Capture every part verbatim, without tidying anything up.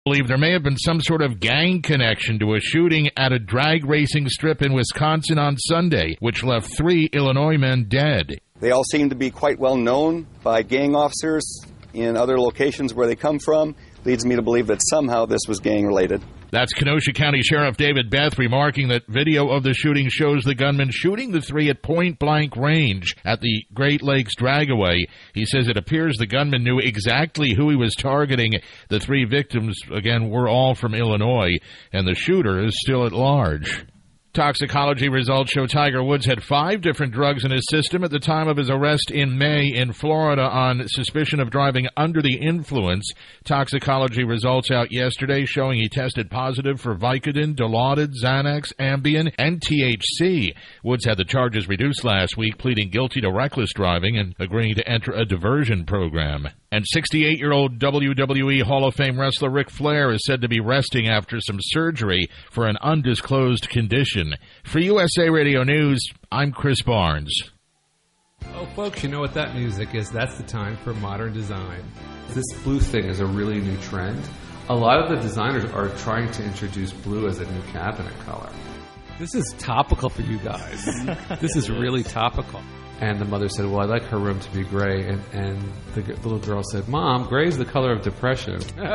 Believe there may have been some sort of gang connection to a shooting at a drag racing strip in Wisconsin on Sunday, which left three Illinois men dead. They all seem to be quite well known by gang officers in other locations where they come from. Leads me to believe that somehow this was gang-related. That's Kenosha County Sheriff David Beth remarking that video of the shooting shows the gunman shooting the three at point-blank range at the Great Lakes Dragaway. He says it appears the gunman knew exactly who he was targeting. The three victims, again, were all from Illinois, and the shooter is still at large. Toxicology results show Tiger Woods had five different drugs in his system at the time of his arrest in May in Florida on suspicion of driving under the influence. Toxicology results out yesterday showing he tested positive for Vicodin, Dilaudid, Xanax, Ambien, and T H C. Woods had the charges reduced last week, pleading guilty to reckless driving and agreeing to enter a diversion program. And sixty-eight-year-old W W E Hall of Fame wrestler Ric Flair is said to be resting after some surgery for an undisclosed condition. For U S A Radio News, I'm Chris Barnes. Oh, folks, you know what that music is. That's the time for modern design. This blue thing is a really new trend. A lot of the designers are trying to introduce blue as a new cabinet color. This is topical for you guys. This is really topical. And the mother said, well, I'd like her room to be gray. And, and the g- little girl said, Mom, gray is the color of depression.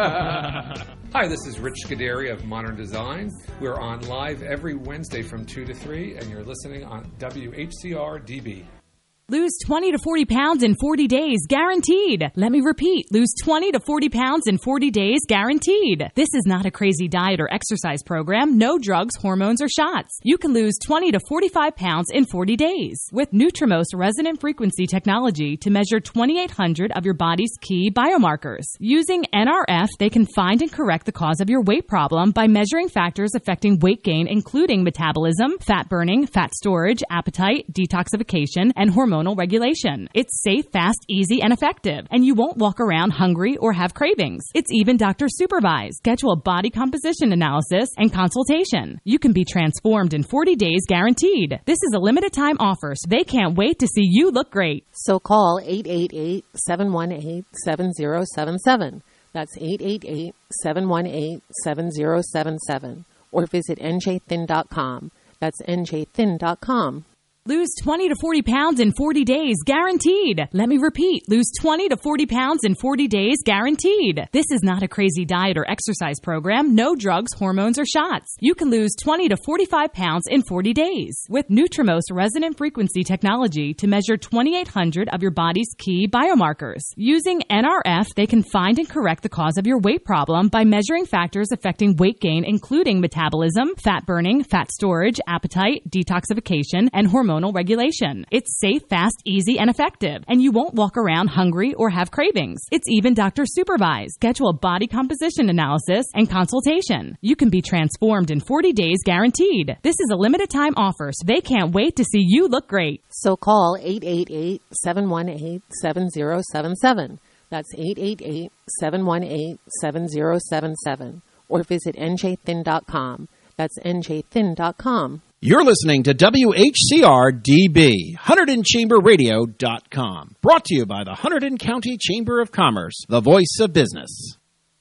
Hi, this is Rich Scuderi of Modern Design. We're on live every Wednesday from two to three, and you're listening on W H C R D B. Lose twenty to forty pounds in forty days, guaranteed. Let me repeat, lose twenty to forty pounds in forty days, guaranteed. This is not a crazy diet or exercise program. No drugs, hormones, or shots. You can lose twenty to forty-five pounds in forty days with Nutrimost resonant frequency technology to measure twenty-eight hundred of your body's key biomarkers. Using N R F, they can find and correct the cause of your weight problem by measuring factors affecting weight gain, including metabolism, fat burning, fat storage, appetite, detoxification, and hormone regulation. It's safe, fast, easy, and effective, and you won't walk around hungry or have cravings. It's even doctor supervised. Schedule a body composition analysis and consultation. You can be transformed in forty days, guaranteed. This is a limited time offer, so they can't wait to see you look great. So call eight eight eight, seven one eight, seven zero seven seven. That's eight eight eight, seven one eight, seven zero seven seven. Or visit N J thin dot com. That's N J thin dot com. Lose twenty to forty pounds in forty days, guaranteed. Let me repeat, lose twenty to forty pounds in forty days, guaranteed. This is not a crazy diet or exercise program. No drugs, hormones, or shots. You can lose twenty to forty-five pounds in forty days with Nutrimost resonant frequency technology to measure twenty-eight hundred of your body's key biomarkers. Using N R F, they can find and correct the cause of your weight problem by measuring factors affecting weight gain, including metabolism, fat burning, fat storage, appetite, detoxification, and hormone regulation. It's safe, fast, easy, and effective, and you won't walk around hungry or have cravings. It's even doctor supervised. Schedule a body composition analysis and consultation. You can be transformed in forty days, guaranteed. This is a limited time offer, so they can't wait to see you look great. So call eight eight eight, seven one eight, seven zero seven seven. That's eight eight eight, seven one eight, seven zero seven seven. Or visit N J thin dot com. That's N J thin dot com. You're listening to W H C R D B, Hunterdon Chamber Radio dot com. Brought to you by the Hunterdon County Chamber of Commerce, the voice of business.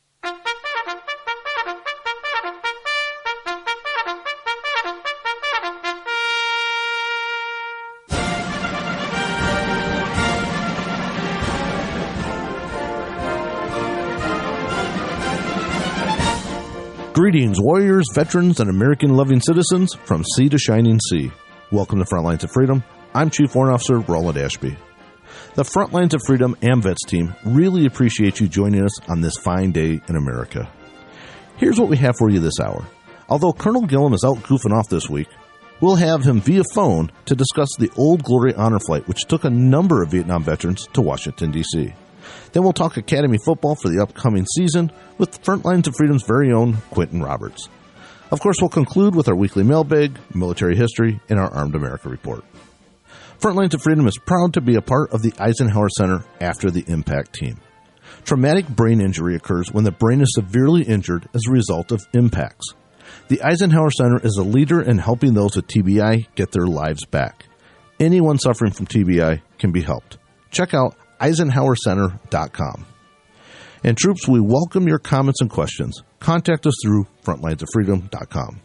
Greetings, warriors, veterans, and American-loving citizens from sea to shining sea. Welcome to Front Lines of Freedom. I'm Chief Warrant Officer Roland Ashby. The Front Lines of Freedom AMVETS team really appreciates you joining us on this fine day in America. Here's what we have for you this hour. Although Colonel Gillum is out goofing off this week, we'll have him via phone to discuss the Old Glory Honor Flight, which took a number of Vietnam veterans to Washington, D C Then we'll talk Academy football for the upcoming season with Front Lines of Freedom's very own Quentin Roberts. Of course, we'll conclude with our weekly mailbag, military history, and our Armed America Report. Front Lines of Freedom is proud to be a part of the Eisenhower Center after the impact team. Traumatic brain injury occurs when the brain is severely injured as a result of impacts. The Eisenhower Center is a leader in helping those with T B I get their lives back. Anyone suffering from T B I can be helped. Check out Eisenhower Center dot com. And troops, we welcome your comments and questions. Contact us through frontlines of freedom dot com.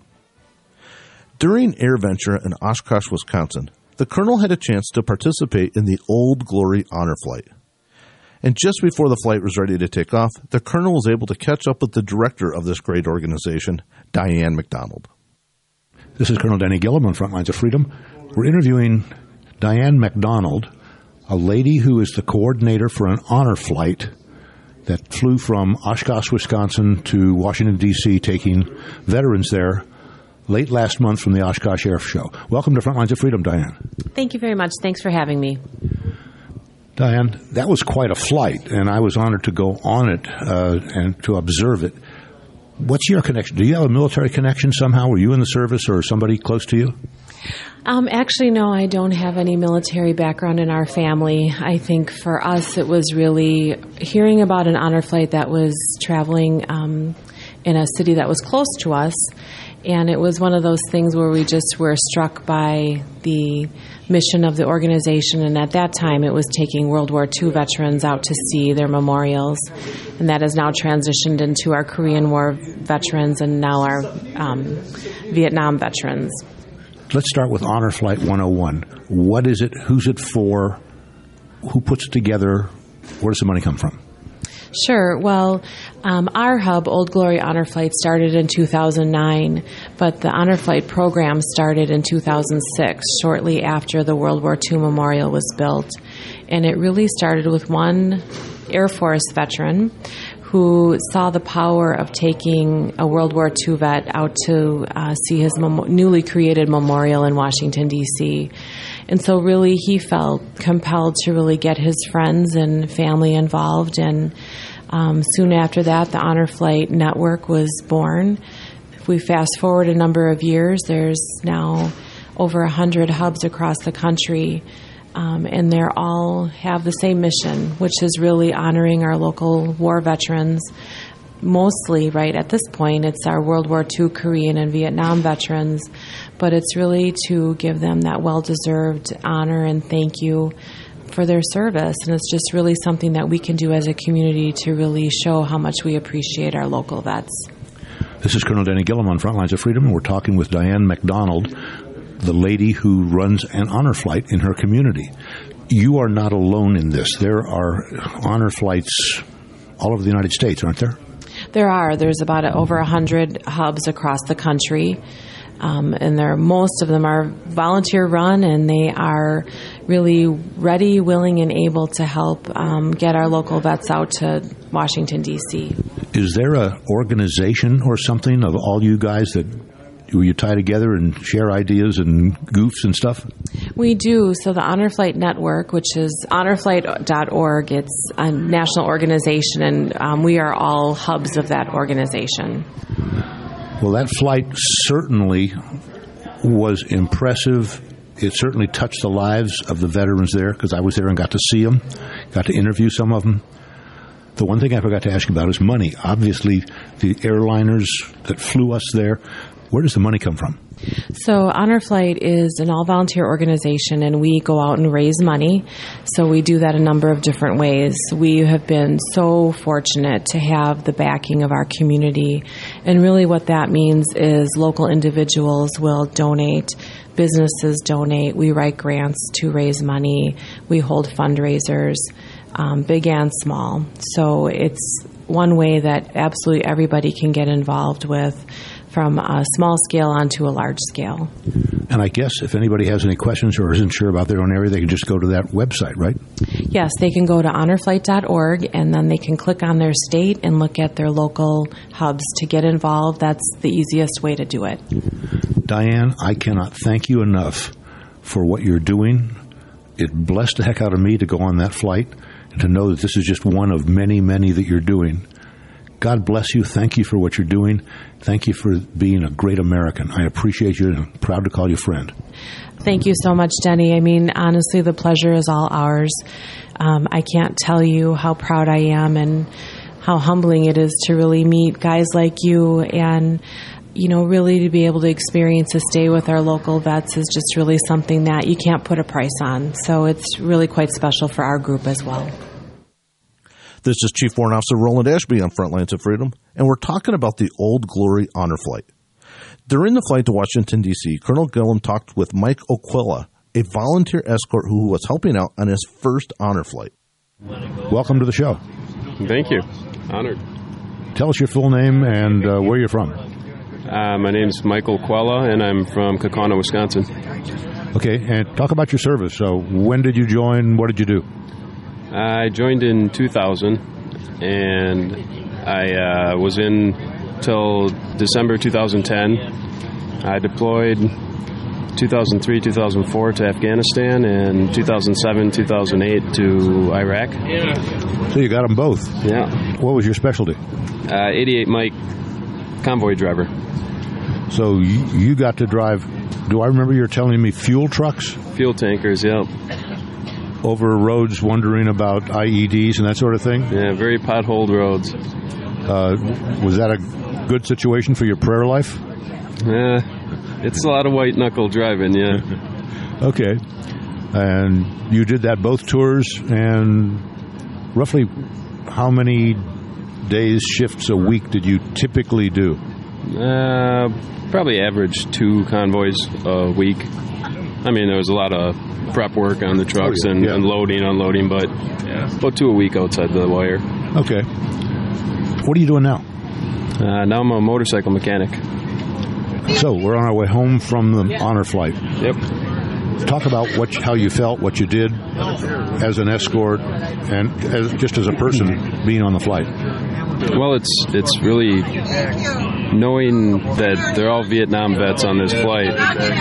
During AirVenture in Oshkosh, Wisconsin, the Colonel had a chance to participate in the Old Glory Honor Flight. And just before the flight was ready to take off, the Colonel was able to catch up with the director of this great organization, Diane McDonald. This is Colonel Danny Gillum on Frontlines of Freedom. We're interviewing Diane McDonald, a lady who is the coordinator for an honor flight that flew from Oshkosh, Wisconsin to Washington, D C, taking veterans there late last month from the Oshkosh Air Show. Welcome to Frontlines of Freedom, Diane. Thank you very much. Thanks for having me. Diane, that was quite a flight, and I was honored to go on it uh, and to observe it. What's your connection? Do you have a military connection somehow? Were you in the service or somebody close to you? Um, actually, no, I don't have any military background in our family. I think for us it was really hearing about an honor flight that was traveling um, in a city that was close to us, and it was one of those things where we just were struck by the mission of the organization, and at that time it was taking World War Two veterans out to see their memorials, and that has now transitioned into our Korean War veterans and now our um, Vietnam veterans. Let's start with Honor Flight one oh one. What is it? Who's it for? Who puts it together? Where does the money come from? Sure. Well, um, our hub, Old Glory Honor Flight, started in two thousand nine, but the Honor Flight program started in two thousand six, shortly after the World War Two memorial was built. And it really started with one Air Force veteran who saw the power of taking a World War Two vet out to uh, see his mem- newly created memorial in Washington, D C. And so really he felt compelled to really get his friends and family involved. And um, soon after that, the Honor Flight Network was born. If we fast forward a number of years, there's now over one hundred hubs across the country. Um, and they all have the same mission, which is really honoring our local war veterans. Mostly, right at this point, it's our World War Two Korean and Vietnam veterans, but it's really to give them that well-deserved honor and thank you for their service. And it's just really something that we can do as a community to really show how much we appreciate our local vets. This is Colonel Danny Gillum on Frontlines of Freedom, and we're talking with Diane McDonald, the lady who runs an honor flight in her community. You are not alone in this. There are honor flights all over the United States, aren't there? There are. There's about over one hundred hubs across the country, um, and there most of them are volunteer-run, and they are really ready, willing, and able to help um, get our local vets out to Washington, D C. Is there an organization or something of all you guys that where you tie together and share ideas and goofs and stuff? We do. So the Honor Flight Network, which is honor flight dot org, it's a national organization, and um, we are all hubs of that organization. Well, that flight certainly was impressive. It certainly touched the lives of the veterans there, because I was there and got to see them, got to interview some of them. The one thing I forgot to ask about is money. Obviously, the airliners that flew us there, where does the money come from? So Honor Flight is an all-volunteer organization, and we go out and raise money. So we do that a number of different ways. We have been so fortunate to have the backing of our community. And really what that means is local individuals will donate, businesses donate, we write grants to raise money, we hold fundraisers, um, big and small. So it's one way that absolutely everybody can get involved with, from a small scale onto a large scale. And I guess if anybody has any questions or isn't sure about their own area, they can just go to that website, right? Yes, they can go to honor flight dot org, and then they can click on their state and look at their local hubs to get involved. That's the easiest way to do it. Diane, I cannot thank you enough for what you're doing. It blessed the heck out of me to go on that flight and to know that this is just one of many, many that you're doing. God bless you. Thank you for what you're doing. Thank you for being a great American. I appreciate you and I'm proud to call you friend. Thank you so much, Denny. I mean, honestly, the pleasure is all ours. Um, I can't tell you how proud I am and how humbling it is to really meet guys like you, and, you know, really to be able to experience a stay with our local vets is just really something that you can't put a price on. So it's really quite special for our group as well. This is Chief Warrant Officer Roland Ashby on Frontlines of Freedom, and we're talking about the Old Glory Honor Flight. During the flight to Washington, D C, Colonel Gillum talked with Mike Oquilla, a volunteer escort who was helping out on his first honor flight. Welcome to the show. Thank you. Honored. Tell us your full name and uh, where you're from. Uh, my name's Michael Quella, and I'm from Kaukauna, Wisconsin. Okay, and talk about your service. So when did you join? What did you do? I joined in two thousand, and I uh, was in till December two thousand ten. I deployed two thousand three, two thousand four to Afghanistan, and two thousand seven, two thousand eight to Iraq. So you got them both. Yeah. What was your specialty? Uh, eighty-eight Mike, convoy driver. So you, you got to drive, do I remember you were telling me fuel trucks? Fuel tankers, yeah. Over roads wondering about I E Ds and that sort of thing? Yeah, very potholed roads. Uh, was that a good situation for your prayer life? Yeah, it's a lot of white-knuckle driving, yeah. Okay. And you did that both tours, and roughly how many days, shifts a week did you typically do? Uh, probably average two convoys a week. I mean, there was a lot of prep work on the trucks oh, yeah. and yeah. unloading, unloading, but yeah. about two a week outside the wire. Okay. What are you doing now? Uh, now I'm a motorcycle mechanic. So we're on our way home from the honor flight. Yep. Talk about what, how you felt, what you did as an escort, and as, just as a person being on the flight. Well, it's it's really knowing that they're all Vietnam vets on this flight.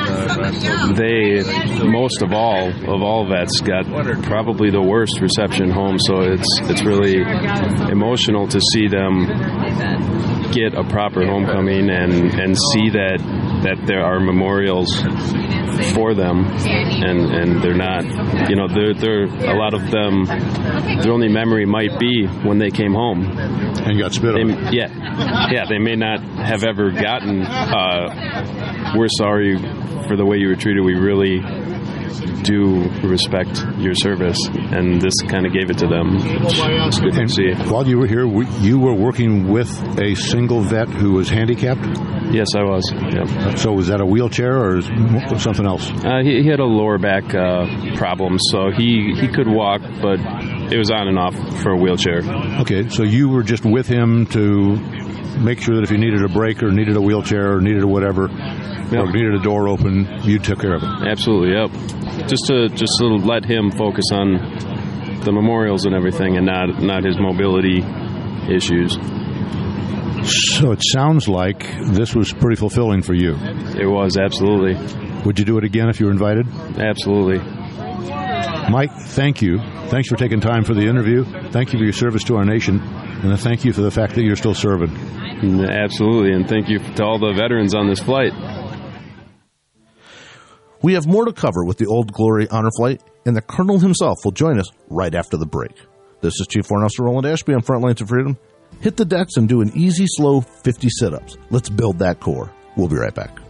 They, most of all, of all vets, got probably the worst reception home. So it's it's really emotional to see them get a proper homecoming and, and see that that there are memorials for them, and, and they're not, you know, they're, they're, a lot of them, their only memory might be when they came home. And got spit on. They, yeah, yeah, they may not have ever gotten, uh, we're sorry for the way you were treated, we really do respect your service, and this kind of gave it to them. It's good and to see. While you were here, you were working with a single vet who was handicapped? Yes, I was. Yep. So was that a wheelchair or something else? Uh, he, he had a lower back uh, problem, so he, he could walk, but it was on and off for a wheelchair. Okay, so you were just with him to make sure that if he needed a break or needed a wheelchair or needed a whatever, yep. or needed a door open, you took care of it. Absolutely, yep. Just to just to let him focus on the memorials and everything, and not not his mobility issues. So it sounds like this was pretty fulfilling for you. It was, absolutely. Would you do it again if you were invited? Absolutely. Mike, thank you. Thanks for taking time for the interview. Thank you for your service to our nation, and thank you for the fact that you're still serving. Absolutely, and thank you to all the veterans on this flight. We have more to cover with the Old Glory Honor Flight, and the Colonel himself will join us right after the break. This is Chief Warrant Officer Roland Ashby on Frontlines of Freedom. Hit the decks and do an easy, slow fifty sit-ups. Let's build that core. We'll be right back.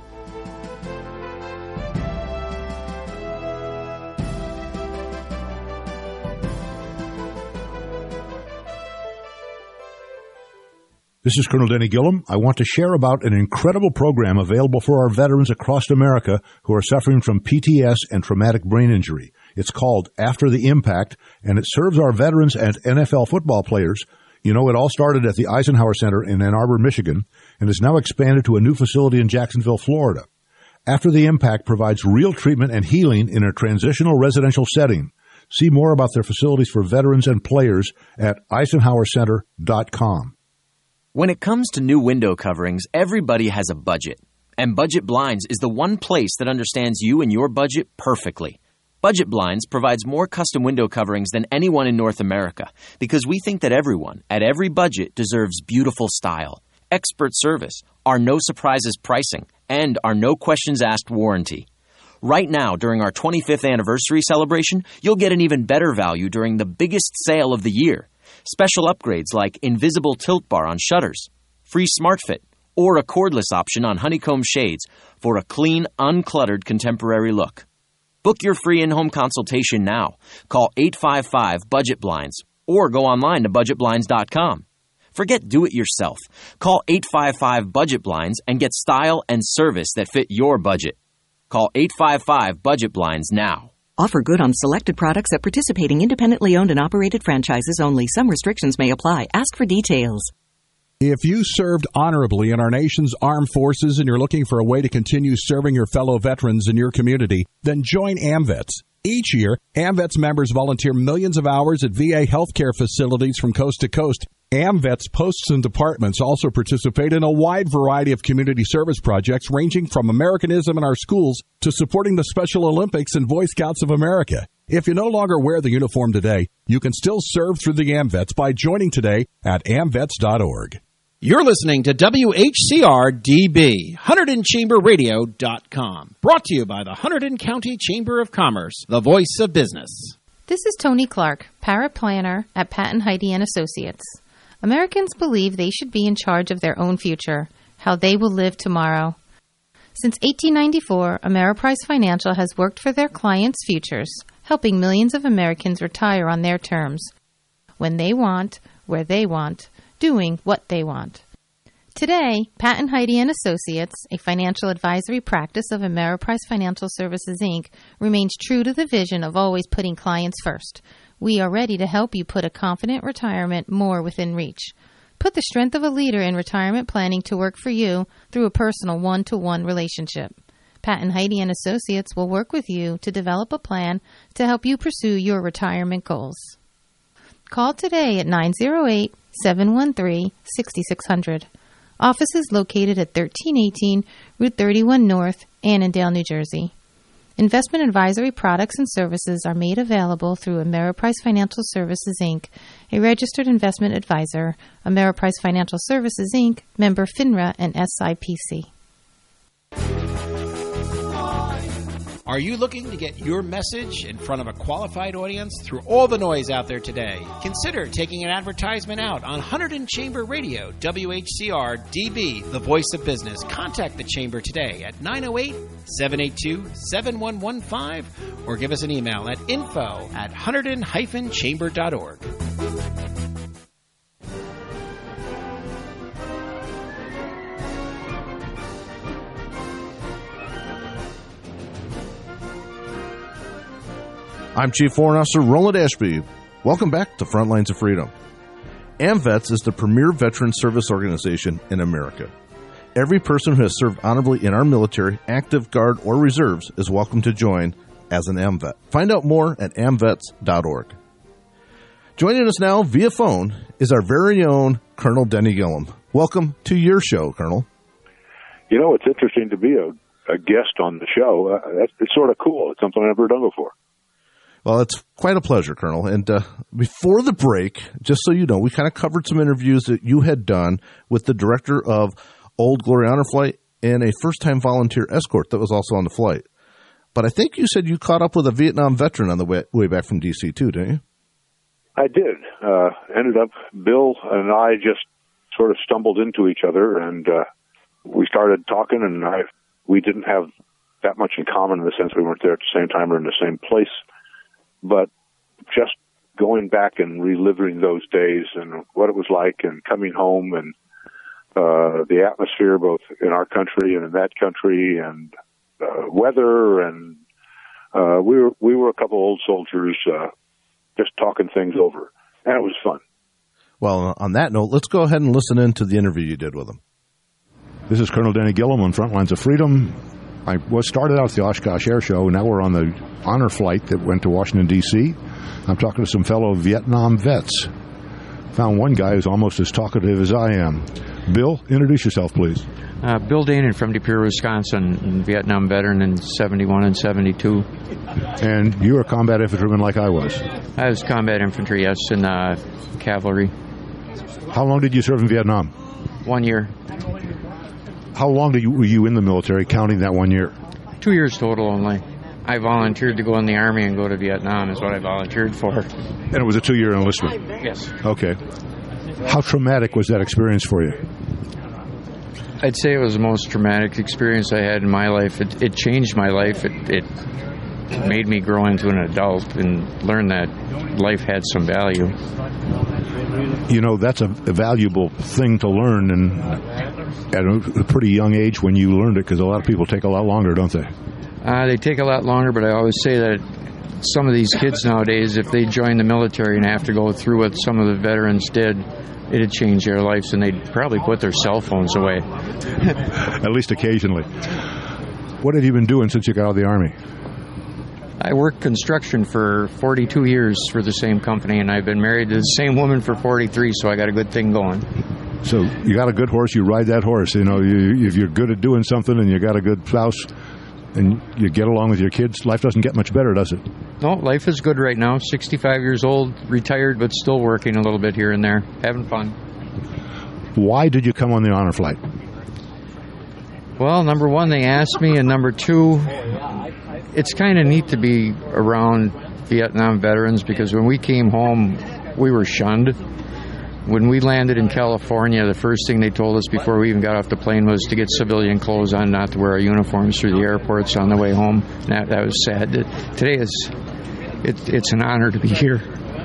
This is Colonel Denny Gillum. I want to share about an incredible program available for our veterans across America who are suffering from P T S and traumatic brain injury. It's called After the Impact, and it serves our veterans and N F L football players. You know, it all started at the Eisenhower Center in Ann Arbor, Michigan, and is now expanded to a new facility in Jacksonville, Florida. After the Impact provides real treatment and healing in a transitional residential setting. See more about their facilities for veterans and players at eisenhower center dot com. When it comes to new window coverings, everybody has a budget. And Budget Blinds is the one place that understands you and your budget perfectly. Budget Blinds provides more custom window coverings than anyone in North America because we think that everyone, at every budget, deserves beautiful style, expert service, our no-surprises pricing, and our no-questions-asked warranty. Right now, during our twenty-fifth anniversary celebration, you'll get an even better value during the biggest sale of the year. Special upgrades like invisible tilt bar on shutters, free smart fit, or a cordless option on honeycomb shades for a clean, uncluttered contemporary look. Book your free in-home consultation now. Call eight five five, budget blinds or go online to budget blinds dot com. Forget do-it-yourself. Call eight five five budget blinds and get style and service that fit your budget. Call eight five five budget blinds now. Offer good on selected products at participating independently owned and operated franchises only. Some restrictions may apply. Ask for details. If you served honorably in our nation's armed forces and you're looking for a way to continue serving your fellow veterans in your community, then join AMVETS. Each year, AMVETS members volunteer millions of hours at V A healthcare facilities from coast to coast. AMVETS posts and departments also participate in a wide variety of community service projects ranging from Americanism in our schools to supporting the Special Olympics and Boy Scouts of America. If you no longer wear the uniform today, you can still serve through the AMVETS by joining today at amvets dot org. You're listening to W H C R D B, Hunterdon Chamber Radio dot com. Brought to you by the Hunterdon County Chamber of Commerce, the voice of business. This is Tony Clark, paraplanner at Patton Heidi and Associates. Americans believe they should be in charge of their own future, how they will live tomorrow. Since eighteen ninety-four, Ameriprise Financial has worked for their clients' futures, helping millions of Americans retire on their terms, when they want, where they want, doing what they want. Today, Patton Heidi and Associates, a financial advisory practice of Ameriprise Financial Services, Incorporated, remains true to the vision of always putting clients first. We are ready to help you put a confident retirement more within reach. Put the strength of a leader in retirement planning to work for you through a personal one-to-one relationship. Patton Heidi and Associates will work with you to develop a plan to help you pursue your retirement goals. Call today at nine oh eight, seven one three, six six zero zero. Office is located at thirteen eighteen Route thirty-one North, Annandale, New Jersey. Investment advisory products and services are made available through Ameriprise Financial Services, Incorporated, a registered investment advisor, Ameriprise Financial Services, Incorporated, member FINRA and S I P C. Are you looking to get your message in front of a qualified audience through all the noise out there today? Consider taking an advertisement out on Hunterdon Chamber Radio, W H C R D B, the voice of business. Contact the Chamber today at nine oh eight, seven eight two, seven one one five or give us an email at info at hunterdon dash chamber dot org. I'm Chief Warrant Officer Roland Ashby. Welcome back to Frontlines of Freedom. AMVETS is the premier veteran service organization in America. Every person who has served honorably in our military, active guard, or reserves is welcome to join as an AMVET. Find out more at amvets dot org. Joining us now via phone is our very own Colonel Denny Gillum. Welcome to your show, Colonel. You know, it's interesting to be a, a guest on the show. Uh, that's, it's sort of cool. It's something I've never done before. Well, it's quite a pleasure, Colonel. And uh, before the break, just so you know, we kind of covered some interviews that you had done with the director of Old Glory Honor Flight and a first-time volunteer escort that was also on the flight. But I think you said you caught up with a Vietnam veteran on the way, way back from D C too, didn't you? I did. Uh, ended up, Bill and I just sort of stumbled into each other, and uh, we started talking, and I we didn't have that much in common in the sense we weren't there at the same time or in the same place. But just going back and reliving those days and what it was like and coming home and uh, the atmosphere both in our country and in that country and uh, weather and uh, we were we were a couple old soldiers uh, just talking things over, and it was fun. Well, on that note, let's go ahead and listen in to the interview you did with him. This is Colonel Denny Gillum on Frontlines of Freedom. I was started out at the Oshkosh Air Show, and now we're on the honor flight that went to Washington, D C I'm talking to some fellow Vietnam vets. Found one guy who's almost as talkative as I am. Bill, introduce yourself, please. Uh, Bill Danon from De Pere, Wisconsin, Vietnam veteran in seventy-one and seventy-two. And you were a combat infantryman like I was? I was combat infantry, yes, in uh, cavalry. How long did you serve in Vietnam? One year. How long did you, were you in the military, counting that one year? Two years total only. I volunteered to go in the Army and go to Vietnam is what I volunteered for. And it was a two-year enlistment? Yes. Okay. How traumatic was that experience for you? I'd say it was the most traumatic experience I had in my life. It, it changed my life. It, it made me grow into an adult and learn that life had some value. You know, that's a, a valuable thing to learn, and at a, a pretty young age when you learned it, because a lot of people take a lot longer, don't they? Uh, they take a lot longer, but I always say that some of these kids nowadays, if they join the military and have to go through what some of the veterans did, it'd change their lives, and they'd probably put their cell phones away. At least occasionally. What have you been doing since you got out of the Army? I worked construction for forty-two years for the same company, and I've been married to the same woman for forty-three, so I got a good thing going. So you got a good horse, you ride that horse. You know, you, if you're good at doing something and you got a good spouse and you get along with your kids, life doesn't get much better, does it? No, life is good right now. sixty-five years old, retired, but still working a little bit here and there, having fun. Why did you come on the honor flight? Well, number one, they asked me, and number two, it's kind of neat to be around Vietnam veterans, because when we came home, we were shunned. When we landed in California, the first thing they told us before we even got off the plane was to get civilian clothes on, not to wear our uniforms through the airports on the way home. That, that was sad. Today is it, it's an honor to be here.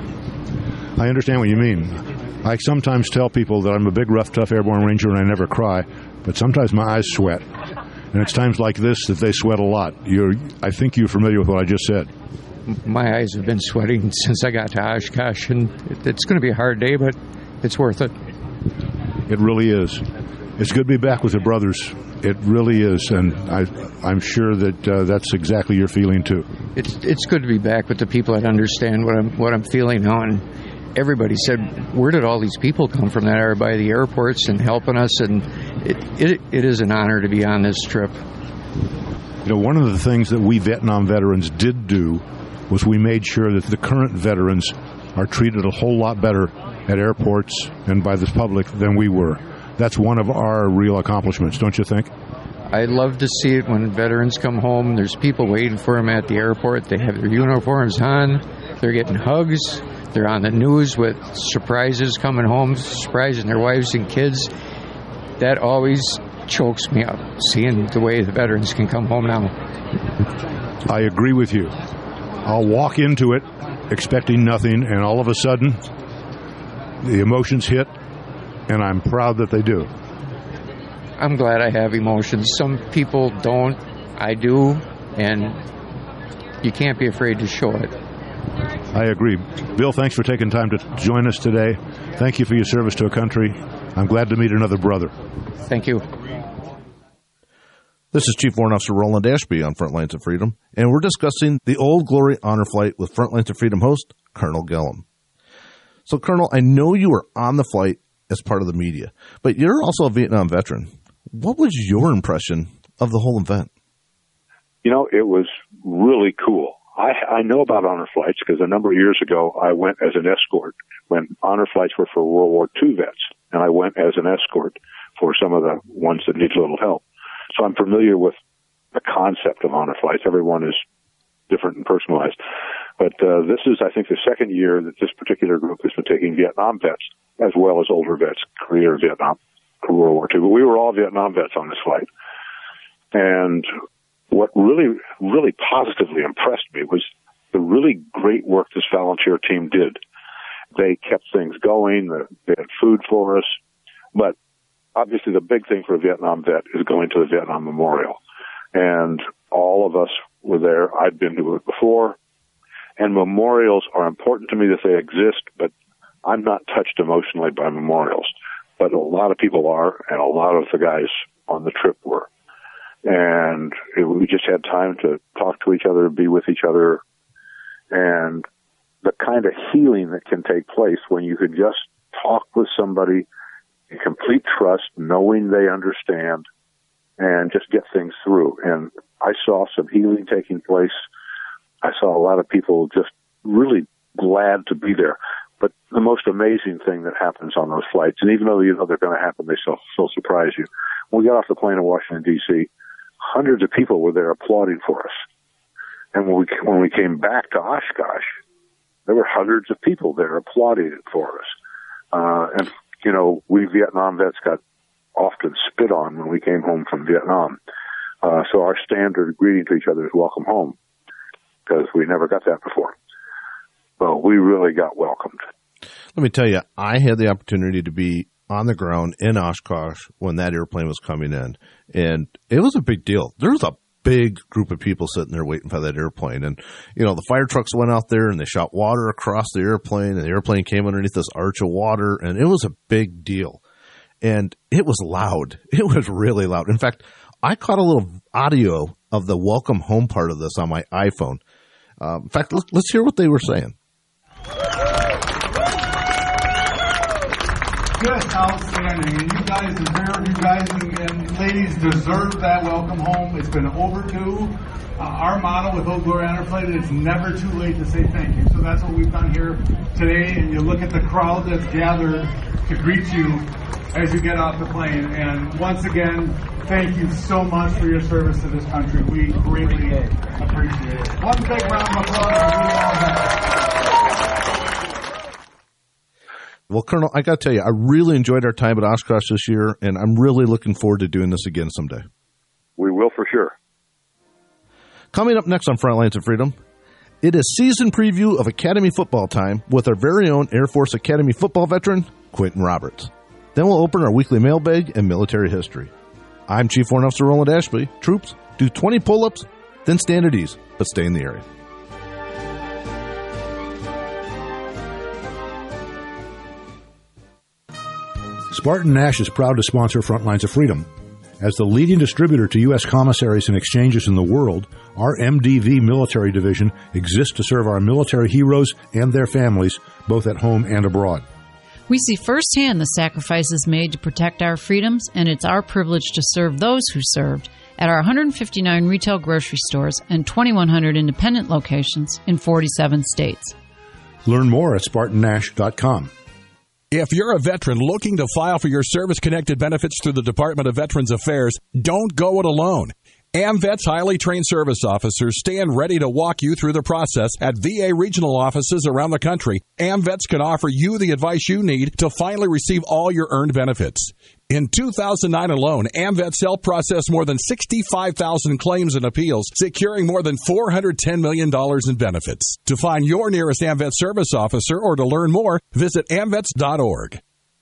I understand what you mean. I sometimes tell people that I'm a big, rough, tough airborne ranger and I never cry, but sometimes my eyes sweat. And it's times like this that they sweat a lot. You're, I think you're familiar with what I just said. My eyes have been sweating since I got to Oshkosh, and it's going to be a hard day, but it's worth it. It really is. It's good to be back with your brothers. It really is, and I, I'm sure that uh, that's exactly your feeling too. It's it's good to be back with the people that understand what I'm what I'm feeling now. And everybody said, "Where did all these people come from that are by the airports and helping us?" And it it, it is an honor to be on this trip. You know, one of the things that we Vietnam veterans did do was we made sure that the current veterans are treated a whole lot better at airports and by the public than we were. That's one of our real accomplishments, don't you think? I love to see it when veterans come home. There's people waiting for them at the airport. They have their uniforms on. They're getting hugs. They're on the news with surprises coming home, surprising their wives and kids. That always chokes me up, seeing the way the veterans can come home now. I agree with you. I'll walk into it expecting nothing, and all of a sudden, the emotions hit, and I'm proud that they do. I'm glad I have emotions. Some people don't. I do, and you can't be afraid to show it. I agree. Bill, thanks for taking time to join us today. Thank you for your service to a country. I'm glad to meet another brother. Thank you. This is Chief Warrant Officer Roland Ashby on Frontlines of Freedom, and we're discussing the Old Glory Honor Flight with Frontlines of Freedom host, Colonel Gillum. So, Colonel, I know you were on the flight as part of the media, but you're also a Vietnam veteran. What was your impression of the whole event? You know, it was really cool. I, I know about honor flights because a number of years ago I went as an escort when honor flights were for World War Two vets, and I went as an escort for some of the ones that need a little help. So I'm familiar with the concept of honor flights. Everyone is different and personalized. But uh, this is, I think, the second year that this particular group has been taking Vietnam vets as well as older vets, Korea, Vietnam, World War Two. But we were all Vietnam vets on this flight. And what really, really positively impressed me was the really great work this volunteer team did. They kept things going. They had food for us. But obviously the big thing for a Vietnam vet is going to the Vietnam Memorial. And all of us were there. I'd been to it before. And memorials are important to me that they exist, but I'm not touched emotionally by memorials. But a lot of people are, and a lot of the guys on the trip were. And it, we just had time to talk to each other, be with each other, and the kind of healing that can take place when you can just talk with somebody in complete trust, knowing they understand, and just get things through. And I saw some healing taking place. I saw a lot of people just really glad to be there. But the most amazing thing that happens on those flights, and even though you know they're going to happen, they still, still surprise you. When we got off the plane in Washington, D C, hundreds of people were there applauding for us. And when we, when we came back to Oshkosh, there were hundreds of people there applauding for us. Uh, and, you know, we Vietnam vets got often spit on when we came home from Vietnam. Uh, so our standard greeting to each other is welcome home. because we never got that before. So we really got welcomed. Let me tell you, I had the opportunity to be on the ground in Oshkosh when that airplane was coming in, and it was a big deal. There was a big group of people sitting there waiting for that airplane, and you know, the fire trucks went out there and they shot water across the airplane, and the airplane came underneath this arch of water, and it was a big deal. And it was loud. It was really loud. In fact, I caught a little audio of the welcome home part of this on my iPhone. Uh, in fact, let's, let's hear what they were saying. Just outstanding, and you guys deserve, you guys and, and ladies deserve that welcome home. It's been overdue. Uh, our motto with Old Glory Honor Flight is never too late to say thank you. So that's what we've done here today, and you look at the crowd that's gathered to greet you as you get off the plane. And once again, thank you so much for your service to this country. We greatly appreciate it. One big round of applause for you all. Well, Colonel, I got to tell you, I really enjoyed our time at Oshkosh this year, and I'm really looking forward to doing this again someday. We will for sure. Coming up next on Frontlines of Freedom, it is season preview of Academy football time with our very own Air Force Academy football veteran, Quentin Roberts. Then we'll open our weekly mailbag and military history. I'm Chief Warrant Officer Roland Ashby. Troops, do twenty pull-ups, then stand at ease, but stay in the area. Spartan Nash is proud to sponsor Frontlines of Freedom. As the leading distributor to U S commissaries and exchanges in the world, our M D V military division exists to serve our military heroes and their families, both at home and abroad. We see firsthand the sacrifices made to protect our freedoms, and it's our privilege to serve those who served at our one hundred fifty-nine retail grocery stores and twenty-one hundred independent locations in forty-seven states. Learn more at Spartan Nash dot com. If you're a veteran looking to file for your service-connected benefits through the Department of Veterans Affairs, don't go it alone. AMVET's highly trained service officers stand ready to walk you through the process at V A regional offices around the country. AMVETS can offer you the advice you need to finally receive all your earned benefits. In two thousand nine alone, AMVETS helped process more than sixty-five thousand claims and appeals, securing more than four hundred ten million dollars in benefits. To find your nearest AMVET service officer or to learn more, visit A M V E T S dot org.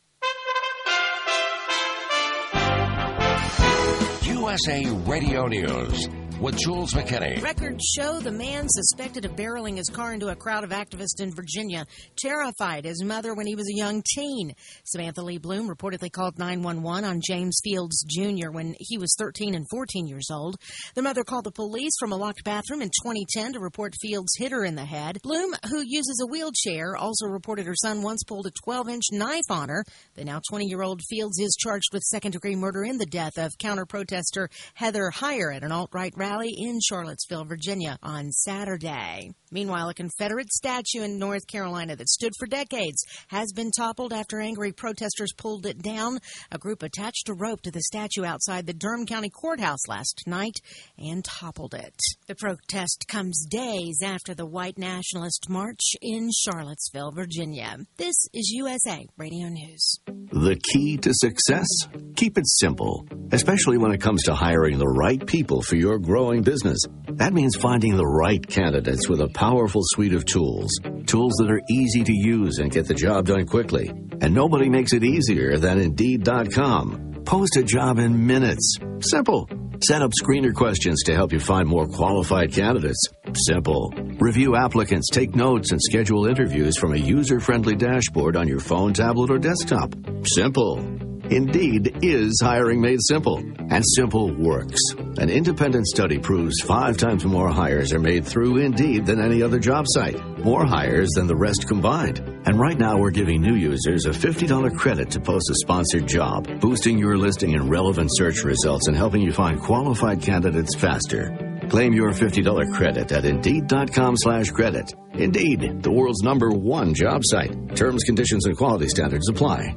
U S A Radio News with Jules McKinney. Records show the man suspected of barreling his car into a crowd of activists in Virginia terrified his mother when he was a young teen. Samantha Lee Bloom reportedly called nine one one on James Fields Junior when he was thirteen and fourteen years old. The mother called the police from a locked bathroom in twenty ten to report Fields hit her in the head. Bloom, who uses a wheelchair, also reported her son once pulled a twelve-inch knife on her. The now twenty-year-old Fields is charged with second-degree murder in the death of counter-protester Heather Heyer at an alt-right rally in Charlottesville, Virginia on Saturday. Meanwhile, a Confederate statue in North Carolina that stood for decades has been toppled after angry protesters pulled it down. A group attached a rope to the statue outside the Durham County Courthouse last night and toppled it. The protest comes days after the white nationalist march in Charlottesville, Virginia. This is U S A Radio News. The key to success? Keep it simple, especially when it comes to hiring the right people for your growing business. That means finding the right candidates with a powerful suite of tools. Tools that are easy to use and get the job done quickly. And nobody makes it easier than Indeed dot com. Post a job in minutes. Simple. Set up screener questions to help you find more qualified candidates. Simple. Review applicants, take notes, and schedule interviews from a user-friendly dashboard on your phone, tablet, or desktop. Simple. Indeed is hiring made simple. And simple works. An independent study proves five times more hires are made through Indeed than any other job site. More hires than the rest combined. And right now we're giving new users a fifty dollars credit to post a sponsored job, boosting your listing in relevant search results and helping you find qualified candidates faster. Claim your fifty dollars credit at Indeed dot com slash credit. Indeed, the world's number one job site. Terms, conditions, and quality standards apply.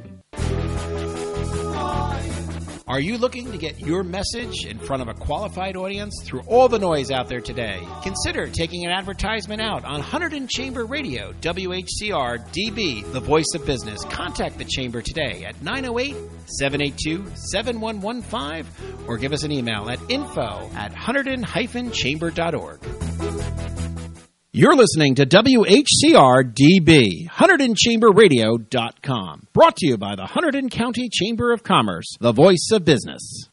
Are you looking to get your message in front of a qualified audience through all the noise out there today? Consider taking an advertisement out on Hunterdon Chamber Radio, W H C R D B, the voice of business. Contact the Chamber today at nine oh eight, seven eight two, seven one one five or give us an email at info at hunterdon dash chamber dot org. You're listening to W H C R D B, Hunterdon Chamber Radio dot com. Brought to you by the Hunterdon County Chamber of Commerce, the voice of business.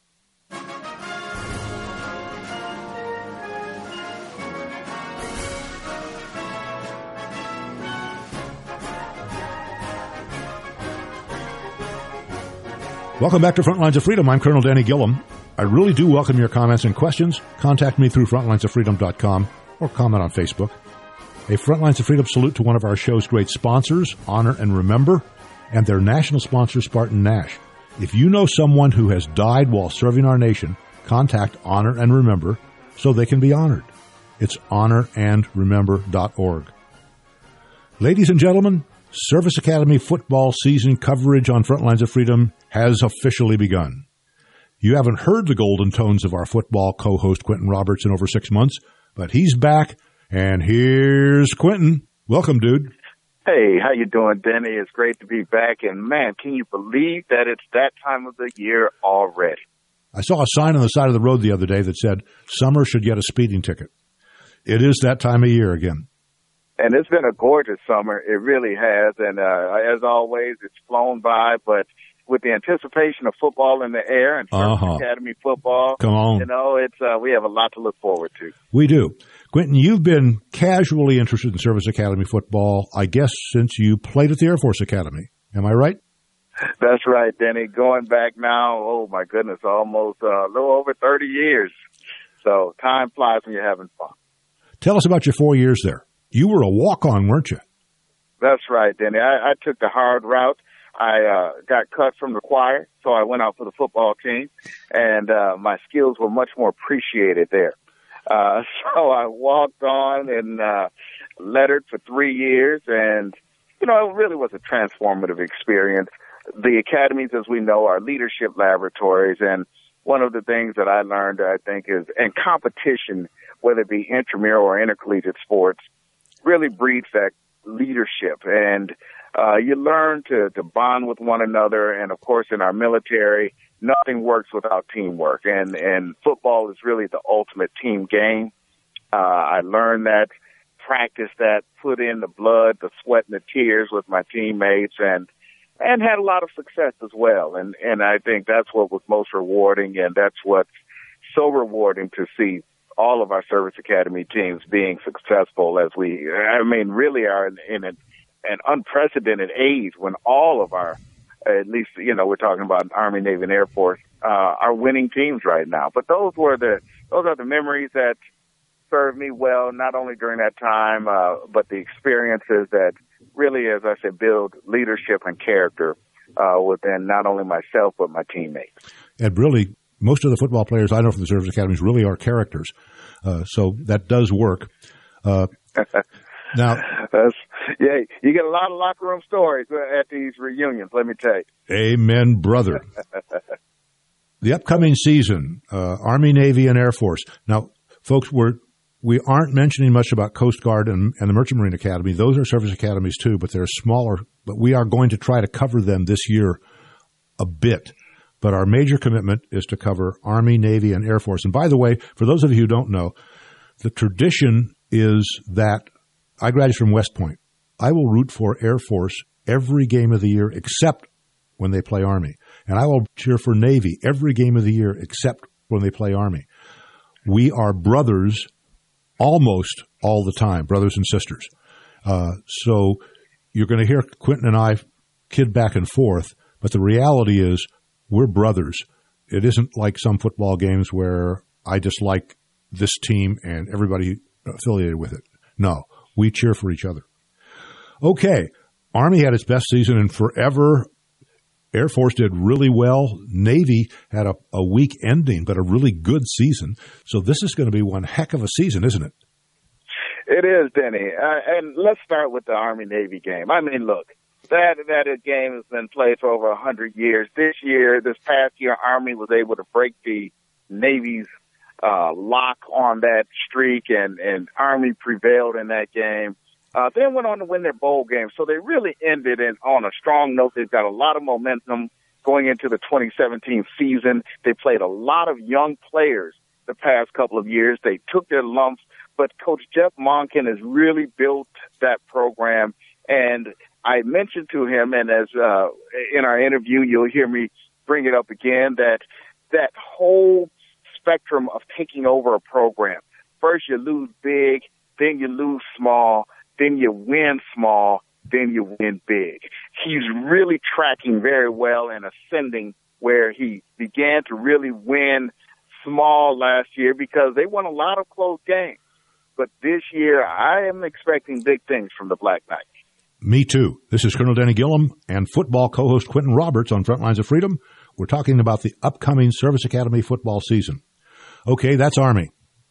Welcome back to Frontlines of Freedom. I'm Colonel Danny Gillum. I really do welcome your comments and questions. Contact me through frontlines of freedom dot com or comment on Facebook. A Frontlines of Freedom salute to one of our show's great sponsors, Honor and Remember, and their national sponsor, Spartan Nash. If you know someone who has died while serving our nation, contact Honor and Remember so they can be honored. It's honor and remember dot org. Ladies and gentlemen, Service Academy football season coverage on Frontlines of Freedom has officially begun. You haven't heard the golden tones of our football co-host Quentin Roberts in over six months, but he's back. And here's Quentin. Welcome, dude. Hey, how you doing, Denny? It's great to be back. And, man, can you believe that it's that time of the year already? I saw a sign on the side of the road the other day that said, summer should get a speeding ticket. It is that time of year again. And it's been a gorgeous summer. It really has. And, uh, as always, it's flown by. But with the anticipation of football in the air and Service uh-huh. Academy football, Come on. you know, it's uh, we have a lot to look forward to. We do. Quentin, you've been casually interested in Service Academy football, I guess, since you played at the Air Force Academy. Am I right? That's right, Denny. Going back now, oh, my goodness, almost uh, a little over thirty years. So time flies when you're having fun. Tell us about your four years there. You were a walk-on, weren't you? That's right, Denny. I, I took the hard route. I uh, got cut from the choir, so I went out for the football team, and uh, my skills were much more appreciated there. Uh, so I walked on and uh, lettered for three years, and, you know, it really was a transformative experience. The academies, as we know, are leadership laboratories, and one of the things that I learned, I think, is in competition, whether it be intramural or intercollegiate sports, really breeds that leadership. And uh, you learn to, to bond with one another. And, of course, in our military, nothing works without teamwork. And, and football is really the ultimate team game. Uh, I learned that, practiced that, put in the blood, the sweat, and the tears with my teammates, and and had a lot of success as well. And, and I think that's what was most rewarding, and that's what's so rewarding to see all of our Service Academy teams being successful as we, I mean, really are in, in an, an unprecedented age when all of our, at least, you know, we're talking about Army, Navy, and Air Force, uh, are winning teams right now. But those were the, those are the memories that served me well, not only during that time, uh, but the experiences that really, as I said, build leadership and character uh, within not only myself, but my teammates. And really, most of the football players I know from the Service Academies really are characters. Uh, so that does work. Uh, now, That's, yeah, you get a lot of locker room stories at these reunions, let me tell you. Amen, brother. The upcoming season, uh, Army, Navy, and Air Force. Now, folks, we're, we aren't mentioning much about Coast Guard and, and the Merchant Marine Academy. Those are service academies too, but they're smaller. But we are going to try to cover them this year a bit. But our major commitment is to cover Army, Navy, and Air Force. And by the way, for those of you who don't know, the tradition is that I graduated from West Point. I will root for Air Force every game of the year except when they play Army. And I will cheer for Navy every game of the year except when they play Army. We are brothers almost all the time, brothers and sisters. Uh, so you're going to hear Quentin and I kid back and forth, but the reality is we're brothers. It isn't like some football games where I dislike this team and everybody affiliated with it. No, we cheer for each other. Okay, Army had its best season in forever. Air Force did really well. Navy had a, a weak ending, but a really good season. So this is going to be one heck of a season, isn't it? It is, Denny. Uh, and let's start with the Army-Navy game. I mean, look, that that game has been played for over one hundred years. This year, this past year, Army was able to break the Navy's uh, lock on that streak, and, and Army prevailed in that game. Uh, then went on to win their bowl game. So they really ended in, on a strong note. They've got a lot of momentum going into the twenty seventeen season. They played a lot of young players the past couple of years. They took their lumps But Coach Jeff Monken has really built that program. And I mentioned to him, and as uh, in our interview, you'll hear me bring it up again, that that whole spectrum of taking over a program. First you lose big, then you lose small, then you win small, then you win big. He's really tracking very well and ascending where he began to really win small last year because they won a lot of close games. But this year, I am expecting big things from the Black Knights. Me too. This is Colonel Denny Gillum and football co-host Quentin Roberts on Frontlines of Freedom. We're talking about the upcoming Service Academy football season. Okay, that's Army.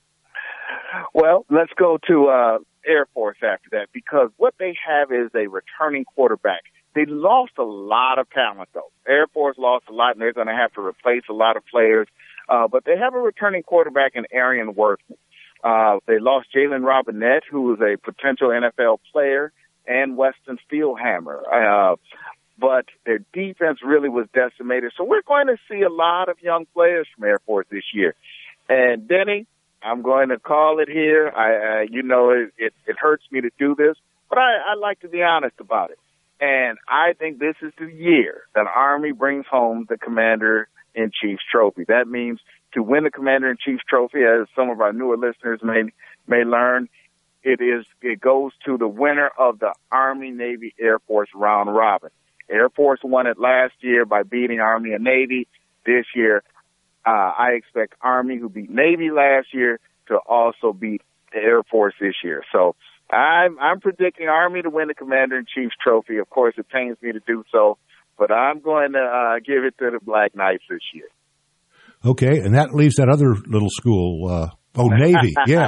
Well, let's go to uh, Air Force after that, because what they have is a returning quarterback. They lost a lot of talent, though. Air Force lost a lot, and they're going to have to replace a lot of players. Uh, but they have a returning quarterback in Arian Worthman. Uh, they lost Jalen Robinette, who is a potential N F L player, and Weston Steelhammer. Uh, but their defense really was decimated. So we're going to see a lot of young players from Air Force this year. And Denny, I'm going to call it here. I, uh, you know, it, it, it hurts me to do this, but I, I like to be honest about it. And I think this is the year that Army brings home the Commander-in-Chief's trophy. That means to win the Commander-in-Chief's trophy, as some of our newer listeners may may learn, it is it goes to the winner of the Army, Navy, Air Force round robin. Air Force won it last year by beating Army and Navy. This year, uh, I expect Army, who beat Navy last year, to also beat the Air Force this year. So I'm, I'm predicting Army to win the Commander-in-Chief's trophy. Of course, it pains me to do so, but I'm going to uh, give it to the Black Knights this year. Okay, and that leaves that other little school, uh, oh, Navy, yeah.